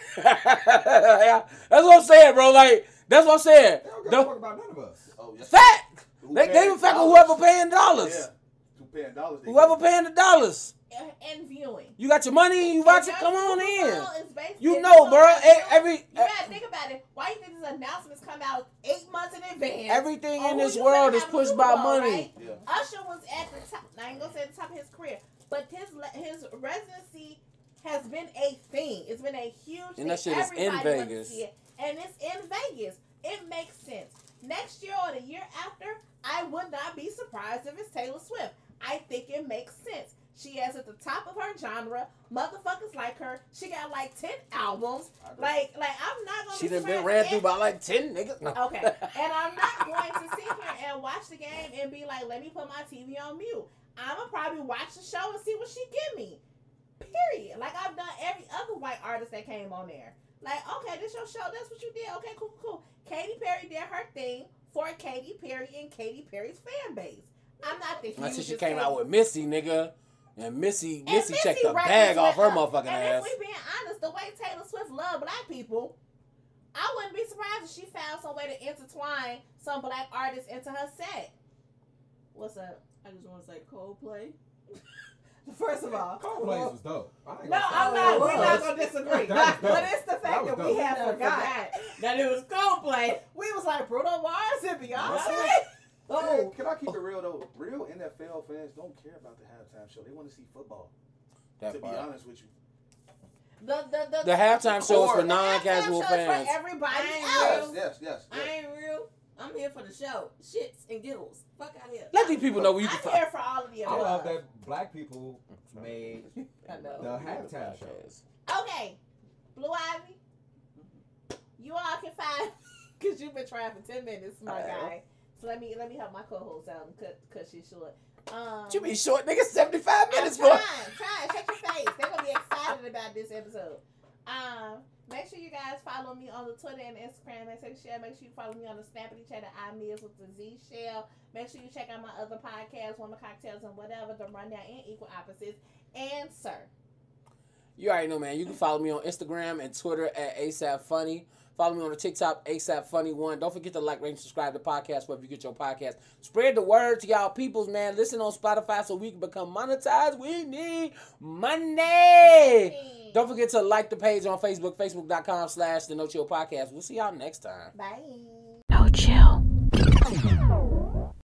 Yeah, that's what I'm saying, bro. Like, that's what I'm saying. They don't give The a fuck about none of us. Oh, yeah. fact. Who They, they paying even fuck with dollars? whoever paying dollars. Yeah. Who paying dollars? they Whoever get. paying the dollars. And, and viewing. You got your money, you watch And it, their come on Super in. Bowl is based- You if know, don't bro. have e- viewing, Every you gotta think about it. Why you think these announcements come out eight months in advance? everything on in who this you world finna is have a pushed Super by Bowl, money. right? Yeah. Usher was at the top. I ain't gonna say the top of his career, but his le- his residency has been a thing. It's been a huge And thing. that shit is in Everybody wants to Vegas. see it. And it's in Vegas. It makes sense. Next year or the year after, I would not be surprised if it's Taylor Swift. I think it makes sense. She is at the top of her genre. Motherfuckers like her. She got like ten albums. Like, like I'm not gonna. She be done been surprised ran if- through by like ten niggas. No. Okay, and I'm not going to sit here and watch the game and be like, let me put my T V on mute. I'ma probably watch the show and see what she give me. Period. Like I've done every other white artist that came on there. Like, okay, this your show. That's what you did. Okay, cool, cool. Katy Perry did her thing for Katy Perry and Katy Perry's fan base. I'm not the Until hugest she came Katy- out with Missy, nigga. And Missy, And Missy checked the records bag off her went up. motherfucking and ass. if we being honest, the way Taylor Swift loved black people, I wouldn't be surprised if she found some way to intertwine some black artists into her set. What's up? I just want to say Coldplay. First of all, Coldplay was dope. I ain't no, gonna I'm say not. it We're was. not gonna disagree. That was dope. But it's the That fact was that, we dope. have I forgot. forgot that it was Coldplay. We was like Bruno Mars and Beyonce. Hey, Oh, can I keep it real though? Real N F L fans don't care about the halftime show. They want to see football. That to part. be honest with you. the the the, The halftime show is for the non-casual halftime show is fans. For everybody I ain't else. real. Yes, yes, yes. I ain't real. I'm here for the show. Shits and giggles. Fuck out here. Let these people know where you can I'm find. here for all of the I love above. that black people made I know. the halftime show. Okay, Blue Ivy, you all can find because you've been trying for ten minutes, my I know. guy. So let me let me help my co-host out and cut cut she's short. Um, You be short, nigga. Seventy-five I'm minutes, trying, boy. trying. Shut your face. They're gonna be excited about this episode. Um, make sure you guys follow me on the Twitter and Instagram. Make sure you share. Make sure you follow me on the Snappity Chat at I Mills with the Z Shell. Make sure you check out my other podcasts, Woman Cocktails and whatever, the Rundown and Equal Opposites. And sir. You already know, man. You can follow me on Instagram and Twitter at ASAP Funny. Follow me on the TikTok, ASAP Funny One. Don't forget to like, rate, and subscribe to the podcast wherever you get your podcast. Spread the word to y'all peoples, man. Listen on Spotify so we can become monetized. We need money. Don't forget to like the page on Facebook, facebook.com slash The No Chill Podcast. We'll see y'all next time. Bye.